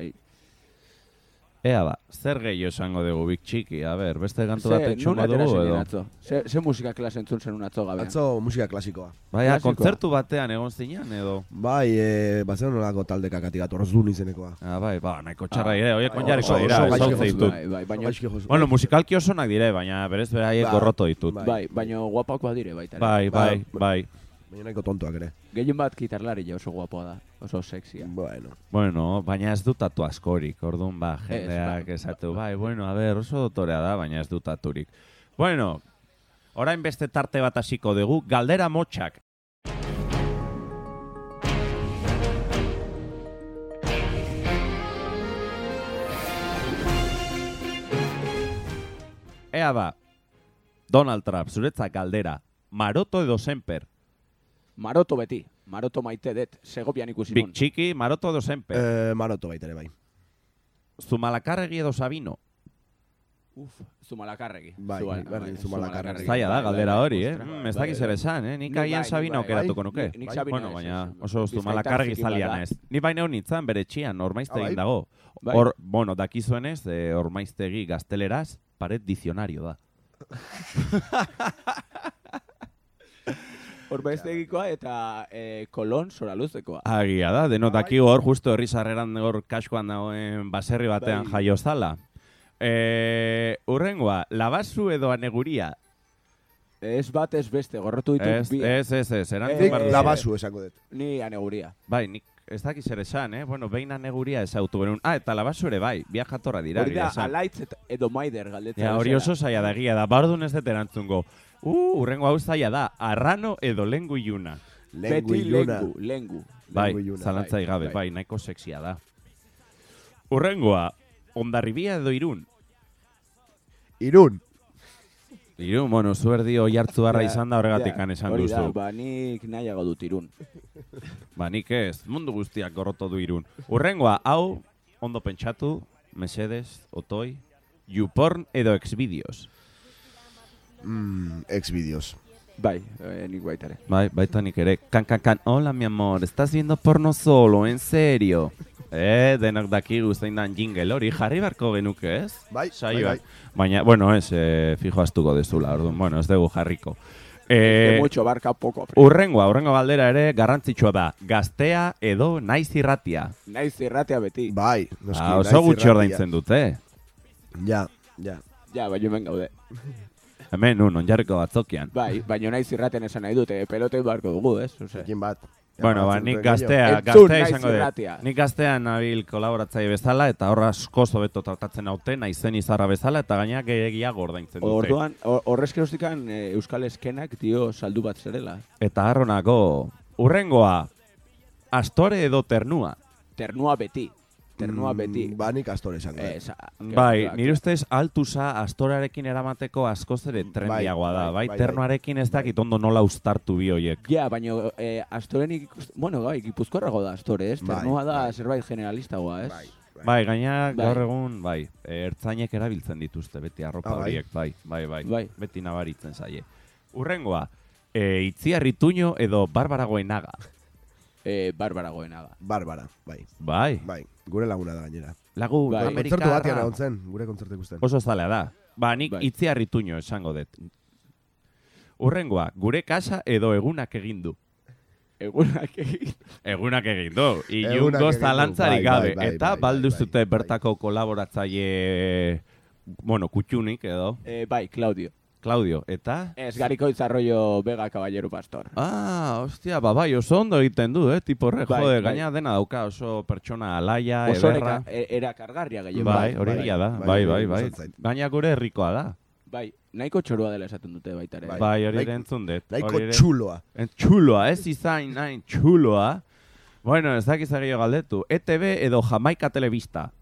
Ea ba, zer gehiago esango dugu Big Txiki, a ber, beste kantu bat etxungo dugu edo? Ze, ze musika klase entzun zenun atzo gabean? Atzo musika klasikoa. Baina, kontzertu batean egon zinean edo? Bai, e, bazen nolako talde kakati gato, Rozdun izenekoa. Ah, bai, ba, nahiko txarra dire, oiek onjareko dira, ez hau zeitut. Bai, baina... Bueno, musikalki osonak dire, baina berez beraiek gorroto ditut. Bai, baina guapakoa dire baita. Bai, bai, bai. Baina nahiko tontuak ere. Gehien bat gitarlari ja oso guapoa da, oso sexia. Bueno. Bueno, baina ez du tatu askorik, orduan ba, jendeak esatu, bai, bueno, a ber, oso dotorea da, baina ez du taturik. Bueno, orain beste tarte bat hasiko dugu, galdera motxak. Ea ba, Donald Trump, zuretzak galdera, maroto edo senper? Maroto beti, maroto maite det, Segopian ikusi nun. Big Txiki, maroto edo senper? Eh, maroto baitere bai. Zumalakarregi edo Sabino? Uf, Zumalakarregi. Bai, berdin Zumalakarregi. Zaila da, galdera hori, eh? Ez dakiz ere esan, eh? Nik agian Sabino aukeratuko nuke. Bueno, baina oso Zumalakarregi zalian ez. Ni baina honitzan bere txian, ormaiztegin dago. Hor, bueno, dakizuenez, ormaiztegi gazteleraz, paret dizionario da. Ormaiztegikoa eta eh, Kolon Soraluztekoa. Agia da, denot daki hor, justo herri sarreran hor kaskoan dagoen baserri batean jaio zala. Eh, urrengoa, labazu edo aneguria? Ez bat ez beste, gorrotu ditut bi. Ez, ez, ez, erantzun eh, bardu. Labazu esango dut. Ni aneguria. Bai, nik ez dakiz ere esan, eh? Bueno, behin aneguria ez autu benun. Ah, eta labazu ere bai, biak jatorra dira. Hori da, alaitz edo maider galdetzen. Ja, hori oso zaila da egia da, bardun ez dut erantzungo. Uh, urrengo hau zaila da, arrano edo lengu iluna. Beti lengu, lengu. Bai, zalantzai gabe, bai, nahiko sexia da. Urrengoa, Hondarribia edo Irun? Irun. Irun, bueno, zuerdi oi hartzu harra izan da horregatik esan duzu. Hori da, ba, nik nahiago dut Irun. Ba, nik ez, mundu guztiak gorroto du Irun. Urrengoa, hau, ondo pentsatu, mesedez, otoi, YouPorn edo Xvideos? Mm, Xvideos. Bai, eh, nik baita ere. Bai, baita nik ere. Kan, kan, kan, hola mi amor, estás viendo porno solo, en serio? Eh, denok dakigu zein dan jingle hori, jarri barko genuke, ez? Bai, Saioan. bai, bai. Baina, bueno, ez, eh, fijo astuko dezula, orduan, bueno, ez dugu jarriko. Eh, Eh, mucho barka poco. urrengoa, urrengo galdera ere garrantzitsua da. Gaztea edo naiz irratia? Naiz irratea beti. Bai, noski, Ah, naiz oso gutxi irratia. ordaintzen dute. Ja, ja. Ja, baina hemen gaude. Hemen, nun, onjarriko batzokian. Bai, baina naiz irraten esan nahi dute, pelote barko dugu, ez? Ose. Ekin bat. Bueno, ba, nik gaztea, Entzun, gaztea naiz izango dut. irratia. Nik gaztea nabil kolaboratzaile bezala, eta horra asko zobeto tratatzen haute, naizen izarra bezala, eta gainak gehiagiago ordaintzen dute. Orduan, hor- horrezkerostikan e, Euskal Eskenak dio saldu bat zerela. Eta harronako, urrengoa, astore edo ternua. Ternua beti. Ternua Mm, beti. Ba, nik astore esango. Eh, dut. sa- Bai, que- nire ustez altuza astorearekin eramateko askoz ere trendiagoa da. Bai, bai, bai, ternuarekin ez dakit ondo nola uztartu bi hoiek. Ja, baina eh, Astorenik ikusten... Bueno, bai, gipuzkoarrago da Astore, ez? Bai, Ternua da bai. zerbait generalistagoa, ez? Bai. Bai, gaina Bai. gaur egun, bai, eh, ertzainek erabiltzen dituzte beti arropa Ah, bai. horiek, bai, bai, bai, Bai. beti nabaritzen zaie. Urrengoa, e, Itziar Tuño edo Barbara Goenaga. Eh, Barbara Goenaga. Barbara, bai. Bai, Bai, gure laguna da gainera. lagu Bai. Kontzertu batean Amerikarra. egon zen, gure kontzertu ikusten. Oso zalea da. Ba, nik Bai. Itziar Tuño esango dut. Urrengoa, gure kasa edo egunak egin du. Egunak egin. Egunak egin du. Egunak Ilungo egin du, zalantzarik bai, gabe. bai, bai, Eta bai, balduztute bai, bai. bertako kolaboratzaile, bueno, kutxunik edo, Eh, bai, Claudio. Claudio. Eta... Ez Garikoitz Arroyo Vega Caballero Pastor. Ah, ostia, ba, bai, oso ondo egiten du, eh, tipo horrek, Bai, jode, bai. gaina dena dauka oso pertsona alaia, Oso ederra. eraka- e- erakargarria gehiago. Bai, hori bai, egia da, bai, bai, bai, bai, bai. gustatzen zait. Gaina gure herrikoa da. Bai, nahiko txorua dela esaten dute baita ere. Bai. Bai, hori Nahiko- ere entzun dut. Nahiko hori ere- txuloa. En txuloa, ez izain nahin txuloa. Bueno, ez dakiz gehiago galdetu. E T B edo Jamaika Telebista.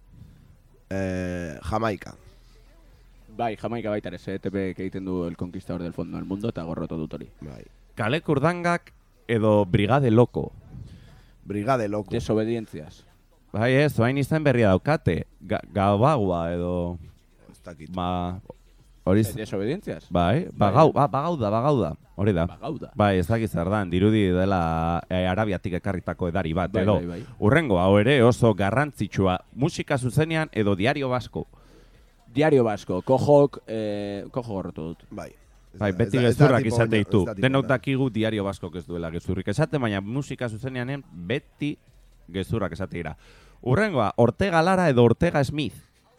Eh, Jamaika. Bai, Jamaika baita ere, E T B egiten du El Conquistador del Fondo del Mundo eta gorroto dut hori. Bai. Kale Kurdangak edo Brigade Loko. Brigade loko. Desobedientziaz. Bai ez, oain izan berria daukate. Ga Gabagua edo... Ez dakit. Ma... Hori... Eh, Desobedientziaz? Bai, bagau, ba, bagau da, bagau da. Hori da. Bagau da. Bai, ez dakiz zer dan, dirudi dela e, Arabiatik ekarritako edari bat, Bai, edo. bai, bai. Urrengo, hau ere oso garrantzitsua. Musika zuzenean edo diario basko. Diario Basko, kojok, eh, kojo gorroto dut. Bai. Ez Bai, da- beti ez da- ez da gezurrak tipo izate ona, ditu. ez da tipo Denok ona. dakigu diario baskok ez duela gezurrik esate, baina musika zuzenean beti gezurrak esate dira. Urrengoa, Ortega Lara edo Ortega Smith.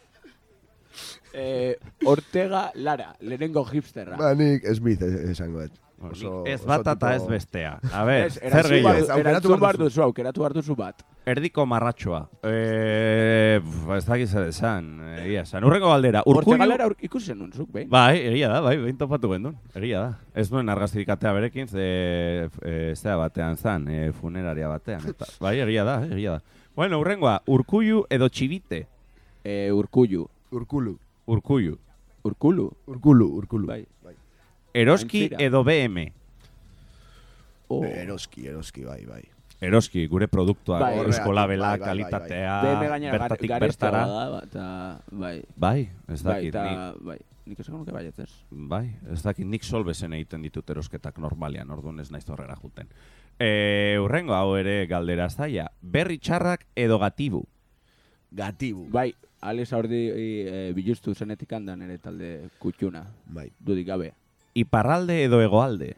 Eh, Ortega Lara, lehenengo hipsterra. Ba, nik Smith es- esango dut. Oso- Ez oso bata eta tipo- ez bestea. A ber, Ez, zer erantzun gehiago? behar- Ez, aukeratu erantzun behar behar duzu. duzu, aukeratu behar duzu bat. Erdiko marratxoa. Eh, pf, ez dakiz zer esan, egia esan. Urrengo galdera, Ortega Urkullu... Lara aur- ikusi zenuen zuk, behin. Bai, egia da, bai, behin topatu gendun. Egia da. Ez nuen argazirikatea berekin, ze e, zea batean zan, e, funeraria batean. Eta, bai, egia da, egia da. Bueno, urrengoa, Urkullu edo Txibite. Eh, Urkullu. Urkulu. Urkullu. Urkulu. Urkulu, urkulu. Bai. Eroski Aintzira. edo B M. Oh. Eroski, eroski, bai, bai. Eroski, gure produktuak, Bai, eusko labela, bai, bai, bai, kalitatea, B M gaina gar, bertatik gareztua bertara. da, eta, bai. Bai, ez Bai, dakit, eta, nik, bai. Nik esango nuke baietz ez. bai, ez dakit, nik solbesen egiten ditut erosketak normalean, orduan ez naiz horrera juten. E, urrengo hau ere galdera zaila, berri txarrak edo gatibu. Gatibu. Bai, Alex Aurdi e, biluztu zenetik handan ere talde kutxuna. Bai. Dudik gabe. Iparralde edo hegoalde.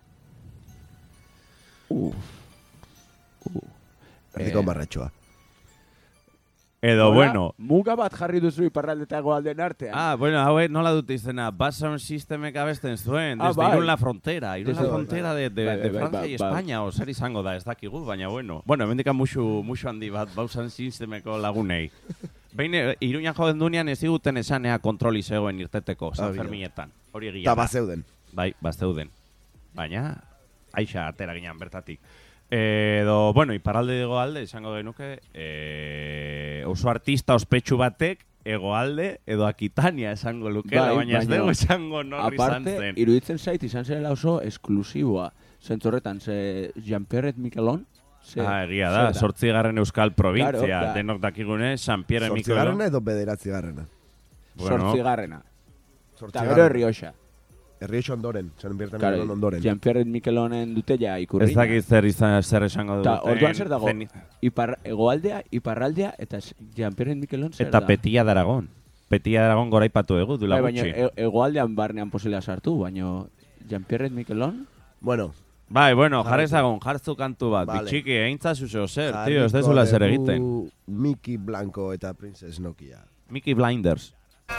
Uh. Uh. Erdiko Eh, marratxoa. Edo, Hola, bueno, Muga bat jarri duzu iparralde eta hegoalden artean. ah, bueno, hauek nola dute izena, Basson Systemek abesten zuen, Ah, desde bai. Irun la frontera, Irun la Desde- frontera de, de, bai, de bai, Francia bai, y bai. España, o zer izango da, ez dakigu, baina bueno. Bueno, hemendikan musu, musu handi bat, Basson Systemeko lagunei. Behin, eh, Iruñan joden dunean ez ziguten esanea kontroli zegoen irteteko, San Ah, bila. Ferminetan. Hori egia Eta da. bazeuden. Bai, bazeuden. Baina, aixa atera ginen bertatik. Edo, bueno, iparralde egoalde, izango genuke, e, oso artista ospetsu batek, egoalde edo Akitania esango lukela, Bai, baina ez baina- dugu esango nor izan Aparte, zen. iruditzen zait izan zela oso esklusiboa. Zentzorretan, ze Jean-Pierre Miquelon. Ze, Ah, egia da, zer sortzigarren euskal provintzia, Claro, da. denok dakigune, San Pierre Zortzigarrena Miquelon. edo bederatzigarrena. Bueno, Zortzigarrena. Eta Zortzigarrena. gero Errioxa. Errioxo ondoren, Jean-Pierre Claro, Miquelon ondoren. Jean-Pierre Miquelonen dute ja ikurriña. Ez dakit zer izan zer esango duten. Ta, orduan zer dago, ipar, egoaldea, iparraldea, eta Jean-Pierre Miquelon zer eta da. Petia d'Aragon. Petia d'Aragon goraipatu egu, dula Bai, baina gutxi. e- egoaldean barnean posila sartu, baina Jean-Pierre Miquelon... Bueno, Bai, bueno, jarri zagon, jartzu kantu bat. Vale. Bitxiki, eintza zuzo zer, tio, ez dezula zer egiten. Mickey Blanco eta Princess Nokia. Mickey Blinders.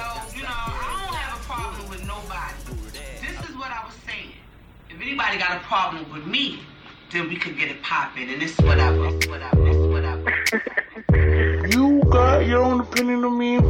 If anybody got a problem with me, then we could get it poppin', and this is what I was, this is what I was, this is what I was. You got your own opinion of me.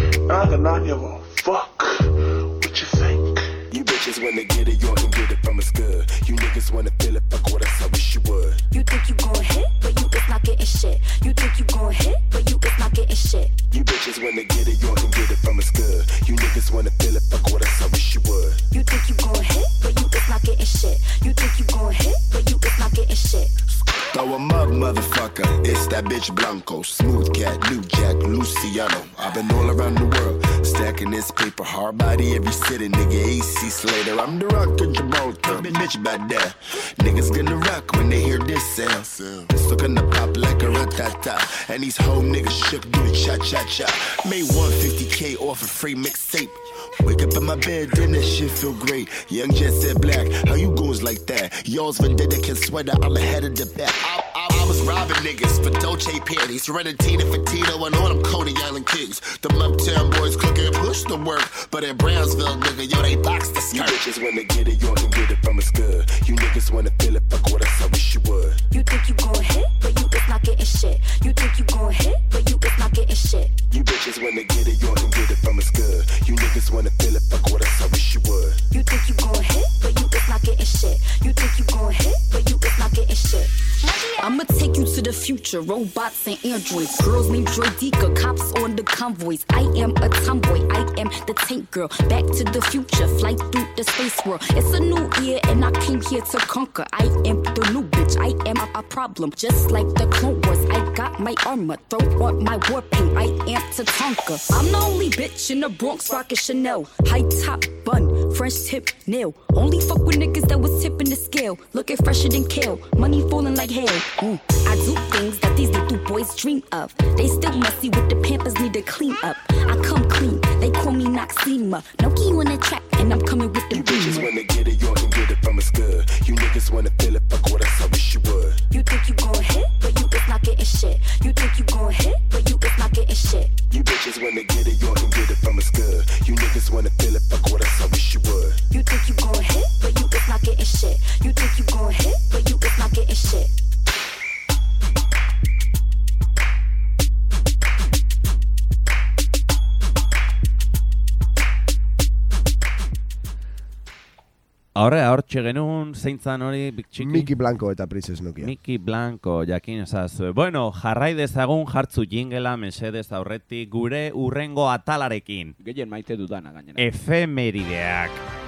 I do not give a fuck what you think. You bitches wanna get it, you can get it from us good. You niggas wanna feel it, fuck what I wish you would. You think you gon' hit, but you is not getting shit. You think you gon' hit, but you is not getting shit. You bitches wanna get it, you can get it from us good. You niggas wanna feel it, fuck what I wish you would. You think you gon' hit, but you is not getting shit. You think you gon' hit, but you is not getting shit. Throw 'em up, motherfucker. It's that bitch Blanco, smooth cat, New Jack, Luciano. I've been all around the world, stacking this paper, hard body every city, nigga. A C Slater, I'm the rock in Gibraltar, been bitch about that. Niggas gonna rock when they hear this sound. This looking to pop like a ratata, and these whole niggas shook do the cha cha cha. Made one fifty K off a free mixtape. Wake up in my bed, then that shit feel great. Young Jet said black, how you goes like that? Y'all's vendetta can sweater, I'm ahead of the back. I, I, I was robbing niggas for Dolce panties, running Tina for Tito and all them Coney Island kings. Them uptown boys cooking push the work, but in Brownsville, nigga, yo, they box the skirt. You bitches wanna get it, you can get it from us good. You niggas wanna feel it, fuck what I wish you would. You think you gon' hit, but you is not getting shit. You think you gon' hit, but you is not getting shit. You bitches wanna get it, you can get it from us good. You niggas wanna feel it, fuck what I wish you would. You think you gon' hit, but you is not getting shit. You think you gon' hit, but you is not getting shit. I'ma take you to the future, robots and androids. Girls named Droideka, cops on the convoys. I am a tomboy, I am the tank girl. Back to the future, flight through the space world. It's a new year and I came here to conquer. I am the new bitch, I am a, a problem. Just like the Clone Wars, I got my armor. Throw on my war paint, I am Tatanka. I'm the only bitch in the Bronx rockin' Chanel. High top bun, French tip nail. Only fuck with niggas that was tipping the scale. Looking fresher than kale, money falling like hail. Mm. I do things that these little boys dream of. They still messy with the Pampers, need to clean up. I come clean, they call me Noxema. No key on the track, and I'm coming with the You beamer. bitches wanna get it, you can get it from us good. You niggas wanna feel it, fuck what I wish you would. You think you gon' hit, but you is not getting shit. You think you gon' hit, but you is not getting shit. You bitches wanna get it, you can get it from us good. You niggas wanna feel it, fuck what I wish you would. You think you gon' hit, but you is not getting shit. You think you gon' hit, but you is not getting shit. Horre, hortxe genuen, zeintzan hori, Big Chicky? Mickey Blanco eta Princess Nokia. Mickey Blanco, jakin ezazue. Bueno, jarrai dezagun jartzu jingela mesedez aurretik gure urrengo atalarekin. Gehien maite dudana gainera. Efemerideak.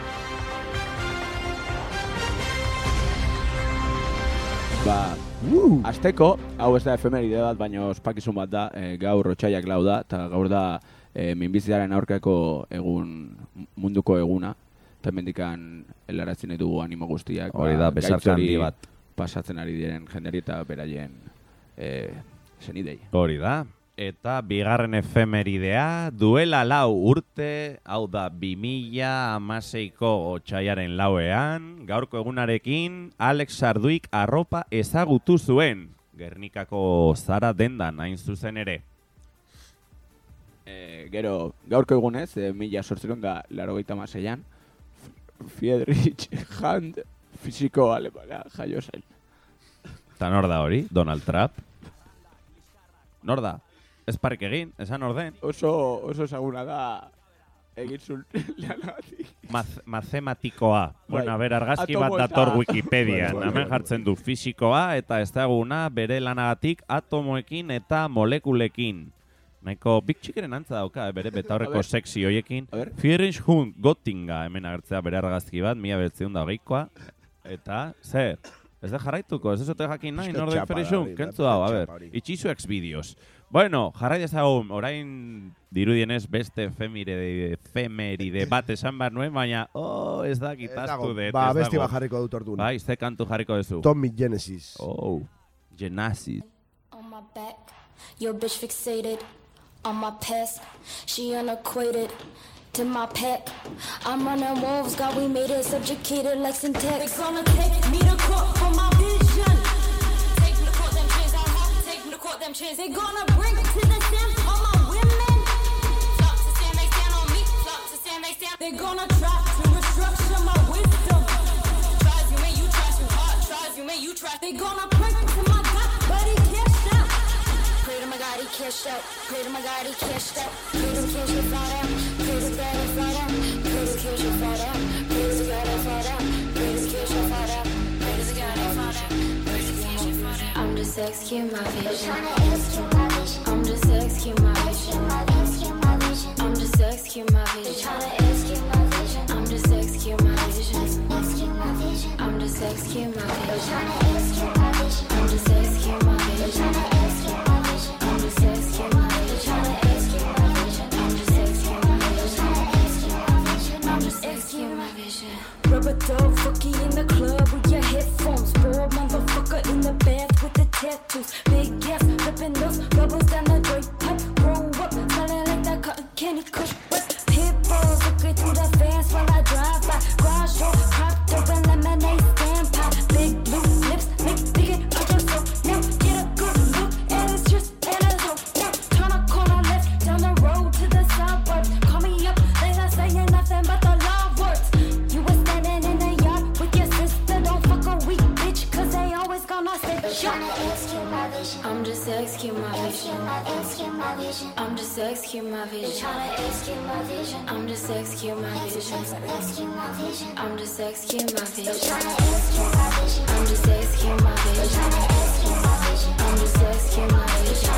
Ba, uh. azteko, hau ez da efemeride bat, baina ospakizun bat da, e, gaur otxaiak lau da, eta gaur da e, minbiziaren aurkako egun, munduko eguna. Eta mendikan helaratzen dugu animo guztiak. Hori da, besarka handi bat. Pasatzen ari diren jenderi eta beraien e, zenidei. Hori da. Eta bigarren efemeridea duela lau urte, hau da bi mila hamaseiko otsailaren lauean, gaurko egunarekin Alex Sarduik arropa ezagutu zuen. Gernikako Zara dendan hain zuzen ere. E, gero, gaurko egunez, e, mila sortziron da laurogeita hamaseian, Friedrich Hand fisiko alemana jaio zen. Eta nor da hori? Donald Trump? Nor da? Ez parek egin? Esan orden? Oso, oso ezaguna da egin zuen lanagatik. Maz, mathematikoa. Bueno, a ber, argazki Atomo bat dator eta- Wikipedian. Bueno, bueno, Hemen jartzen du fisikoa eta ez daguna bere lanagatik atomoekin eta molekulekin. Nahiko Big Chickeren antza dauka, eh, bere betaurreko sexy hoiekin. Friedrich Hund Gottinga hemen agertzea bere argazki bat, mila behatziehun da hogeikoa. Eta, zer? Ez da jarraituko, ez ez ote jakin nahi, Pixka norden txapa Friedrich da Hund, hori, kentzu da, hau, a pixka ber, txapa hori. itxizu Xvideos. Bueno, jarrai dezagun, orain dirudienez beste efemide, efemeride bat esan behar nuen, baina, oh, ez da, kitaztu dut. Ba, besti bat jarriko dut orduan. Bai, ze kantu jarriko duzu. Tommy Genesis. Oh, Genesis. On my back, your bitch fixated on my past. She unacquainted to my pack. I'm on them wolves, God, we made it subjugated like syntax. They gonna take me to court for my vision. Take me to court, them chains, I have to take me to court, them chains. They gonna bring to the stand all my women. Flock to stand, they stand on me. Flock to stand, they stand. They gonna try to restructure my wisdom. Tries you, man, you try too hard. Tries you, man, you try. They gonna pray to my God, but he cashed out. Pray to my God, he cashed out. Pray to my God, he cashed out. Pray to cash it fly down. Pray to God, it fly down. Pray to cash it fly down. Pray to God, it fly down. Pray to cash it fly down. Pray to God, it fly down. Pray to cash it fly down. I'm just executing my vision. I'm just executing my vision. I'm just executing my vision. I'm just executing my vision. I'm just executing my vision. I'm just executing my vision. I'm just executing my vision. I'm just executing my vision. I'm just executing my vision. Rubber dog, fucky in the club with your headphones. Bored motherfucker in the bath with the tattoos. Big ass, flipping those bubbles down the drape pipe. Roll up, smelling like that cotton candy kush. Pit bulls looking through the fence while I drive by. Garage door, propped open lemonade stand pop. Big blue lips, make big out your soul. Now get a good look at his just and his hoe. Now turn a corner left down the road to the suburbs. Call me up, they not saying nothing but the love words. You was standing in the yard with your sister. Don't fuck a weak bitch, cause they always gonna say shut. I'm just executing my vision. I'm just executing my vision. I'm just executing my vision. I'm just executing my vision. I'm just executing my vision. I'm just executing my vision.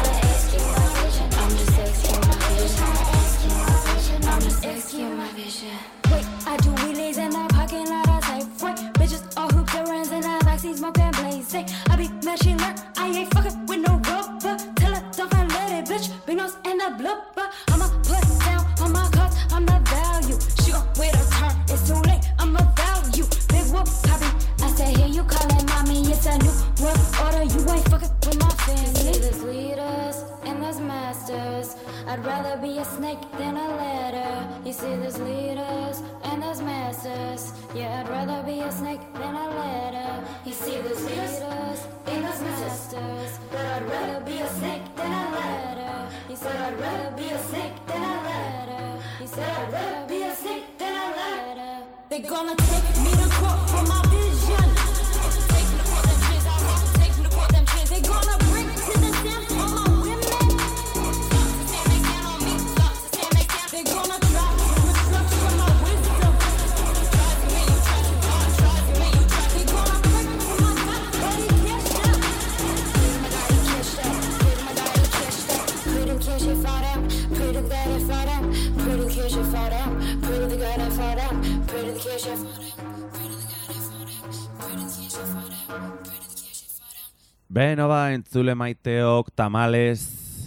I'm just executing my vision. I'm just executing my vision. Wait, I do wheelies in the parking lot of Safeway. Bitches all hoop errands in the backseat smoking blazing. I be mashing learn, I ain't fucking with no rubber. Tell her don't find let it, bitch. Big nose and a blubber. I'ma put down on my cards, I'm the value. She gon' wait her turn, it's too late, I'm a value. Big whoop, copy. I say here you callin' mommy, it's a new world order. You ain't fucking with my family. You see there's leaders and there's masters. I'd rather be a snake than a ladder. You see there's leaders and there's masters. Yeah, I'd rather be a snake than a ladder. You see there's leaders and there's masters. But I'd rather be a snake than a ladder. You said I'd rather be a snake than a ladder. You said I'd rather be a snake than a ladder. They gonna take me to court for my vision. Take me to court, them chains, I have to take me to court, them chains. They gonna bring to the stand all my women. Stop to stand, they stand on me. Stop to stand, they stand. They gonna try to restructure my wisdom. Try to make you try too hard. Try to make you try. They gonna bring to my God, but he cashed out. Pray to my God, he cashed out. Pray to my God, he cashed out. Pray to cash it fly down. Pray to God, it fly down. Pray to cash it fly down. Pray to the God, it fly down. Pray to the cash it fly down. Pray to the God, it fly down. Pray to the cash it fly down. Pray to the cash it fly down. Beno ba, entzule maiteok tamales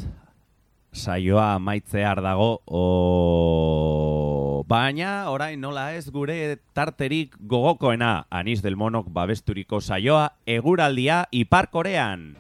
saioa amaitzear dago, o... baina orain nola ez gure tarterik gogokoena, Anis del Monok babesturiko saioa eguraldia Ipar Korean.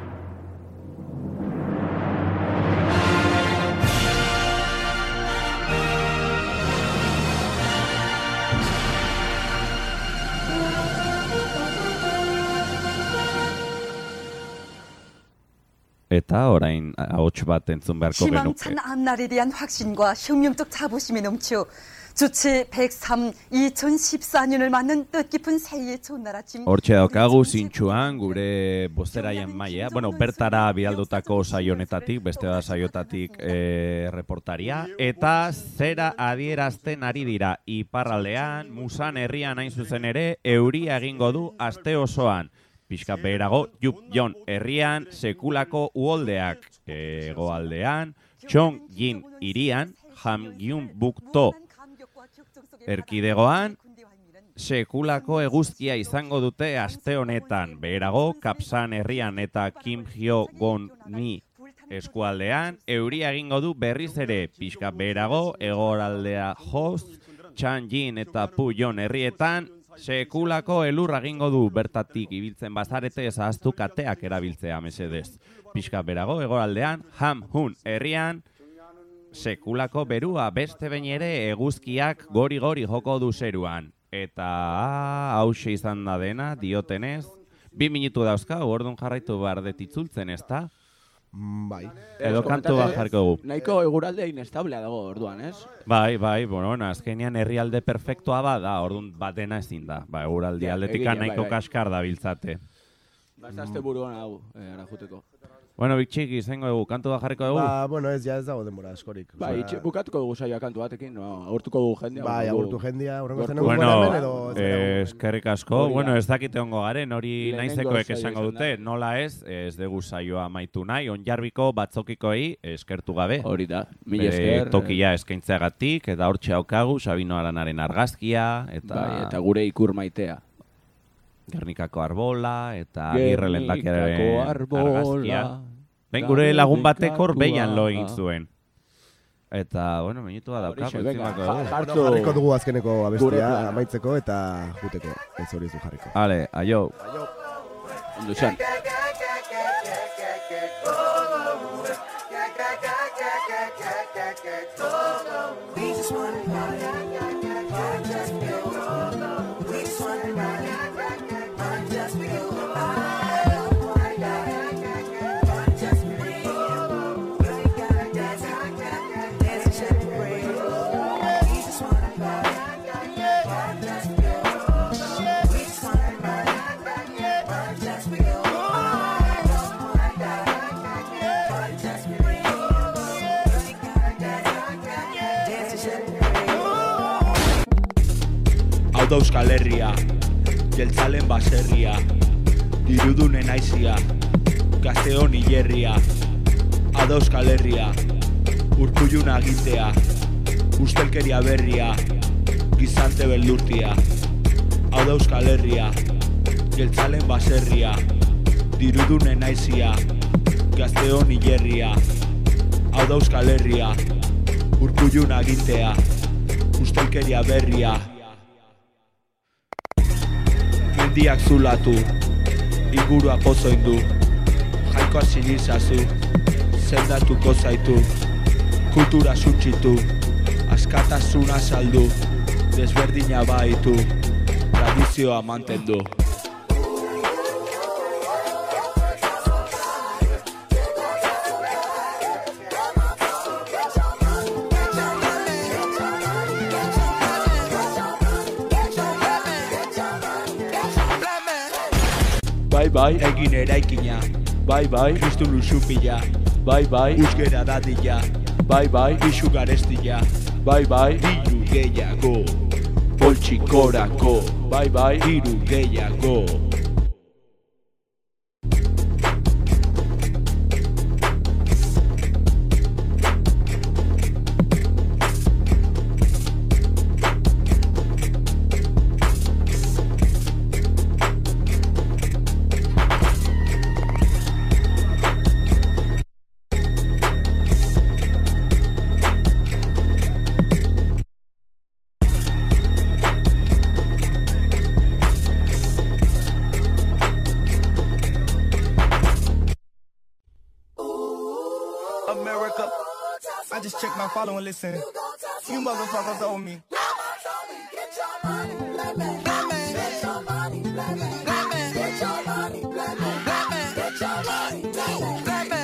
Eta orain ahots bat entzun beharko genuke. 희망찬 앞날에 대한 확신과 혁명적 자부심이 넘쳐 주체 백삼 이천십사 년을 맞는 뜻깊은 새해 좋은 아침. Hortxe daukagu zintxuan gure bozeraien mailea. Bueno, bertara bidaldutako saionetatik, beste da saiotatik e, reportaria. Eta zera adierazten ari dira iparraldean, Musan herrian hain zuzen ere, euria egingo du aste osoan. Pixka beherago, Jupjon herrian sekulako uholdeak. Hegoaldean, Chongjin hirian, Hamgyunbukto erkidegoan, sekulako eguzkia izango dute aste honetan. Beherago, Kapsan herrian eta Kimhyo-gonmi Eskualdean, euria egingo du berriz ere, pixka berago, egoraldea joz, Txanjin eta Puyon herrietan, sekulako elurra egingo du bertatik ibiltzen bazarete ezaztu kateak erabiltzea mesedez. Pixka berago, egoraldean, Hamhun herrian, sekulako berua beste behin ere eguzkiak gori-gori joko du zeruan. Eta hause izan da dena, diotenez, bi minutu dauzka, orduan jarraitu behar detitzultzen, ez da? Bai. Edo kantu bat jarriko dugu. Nahiko eguralde inestablea dago orduan, ez? Bai, bai, bueno, azkenean herrialde perfektua bada, orduan batena ezin da. Ba, eguraldi aldetika nahiko kaskar da biltzate. Ba, ez da azte buruan hau, ara juteko. Bueno, bitxiki, izango dugu, kantu da jarriko dugu? Ba, bueno, ez, ja ez dago denbora askorik. Ba, itxe, bukatuko dugu saioa kantu batekin, no? Agurtuko dugu jendia. Bai, agurtu jendia, horrengo zen egun bueno, hemen edo... eh, eskerrik asko, bueno, ez dakite ongo garen, hori naizekoek esango dute, nola ez, ez dugu saioa amaitu nahi, onjarbiko batzokikoei eskertu gabe. Hori da, mila esker. Tokia eskaintzeagatik, eta hortxe haukagu, Sabino Aranaren argazkia, eta... Bai, eta gure ikur maitea. Gernikako arbola, eta Agirre lehendakariaren argazkia. Ben gure lagun batek hor behian lo egin zuen. Eta, bueno, minutu bat daukako. Jarriko dugu azkeneko abestia amaitzeko eta juteko. Ez hori zu jarriko. Ale, aio. Ondo izan. Hau da Euskal Herria, jeltzalen baserria, dirudunen aizia, gazteon hilerria. Hau da Euskal Herria, Urkullun agitea, ustelkeria berria, gizarte beldurtia. Hau da Euskal Herria, jeltzalen baserria, dirudunen aizia, gazteon hilerria. Hau da Euskal Herria, Urkullun agitea, ustelkeria berria. Mendiak zulatu, ingurua pozoindu, jainkoa sinizazu, zendatuko zaitu, kultura suntxitu, askatasuna saldu, desberdina baitu, tradizioa mantendu. Bai, bai, egin eraikina. Bai, bai, piztu lusupila. Bai, bai, uzgera dadila. Bai, bai, isu garestila. Bai, bai, diru gehiago. Poltsikorako. Bai, bai, diru gehiago. America, I just checked my follow and listen. You motherfuckers owe me. Get your money, black man. Black man. Get your money, black man. Black man. Get your money, black man. Black man. Get your money, black man. Black man.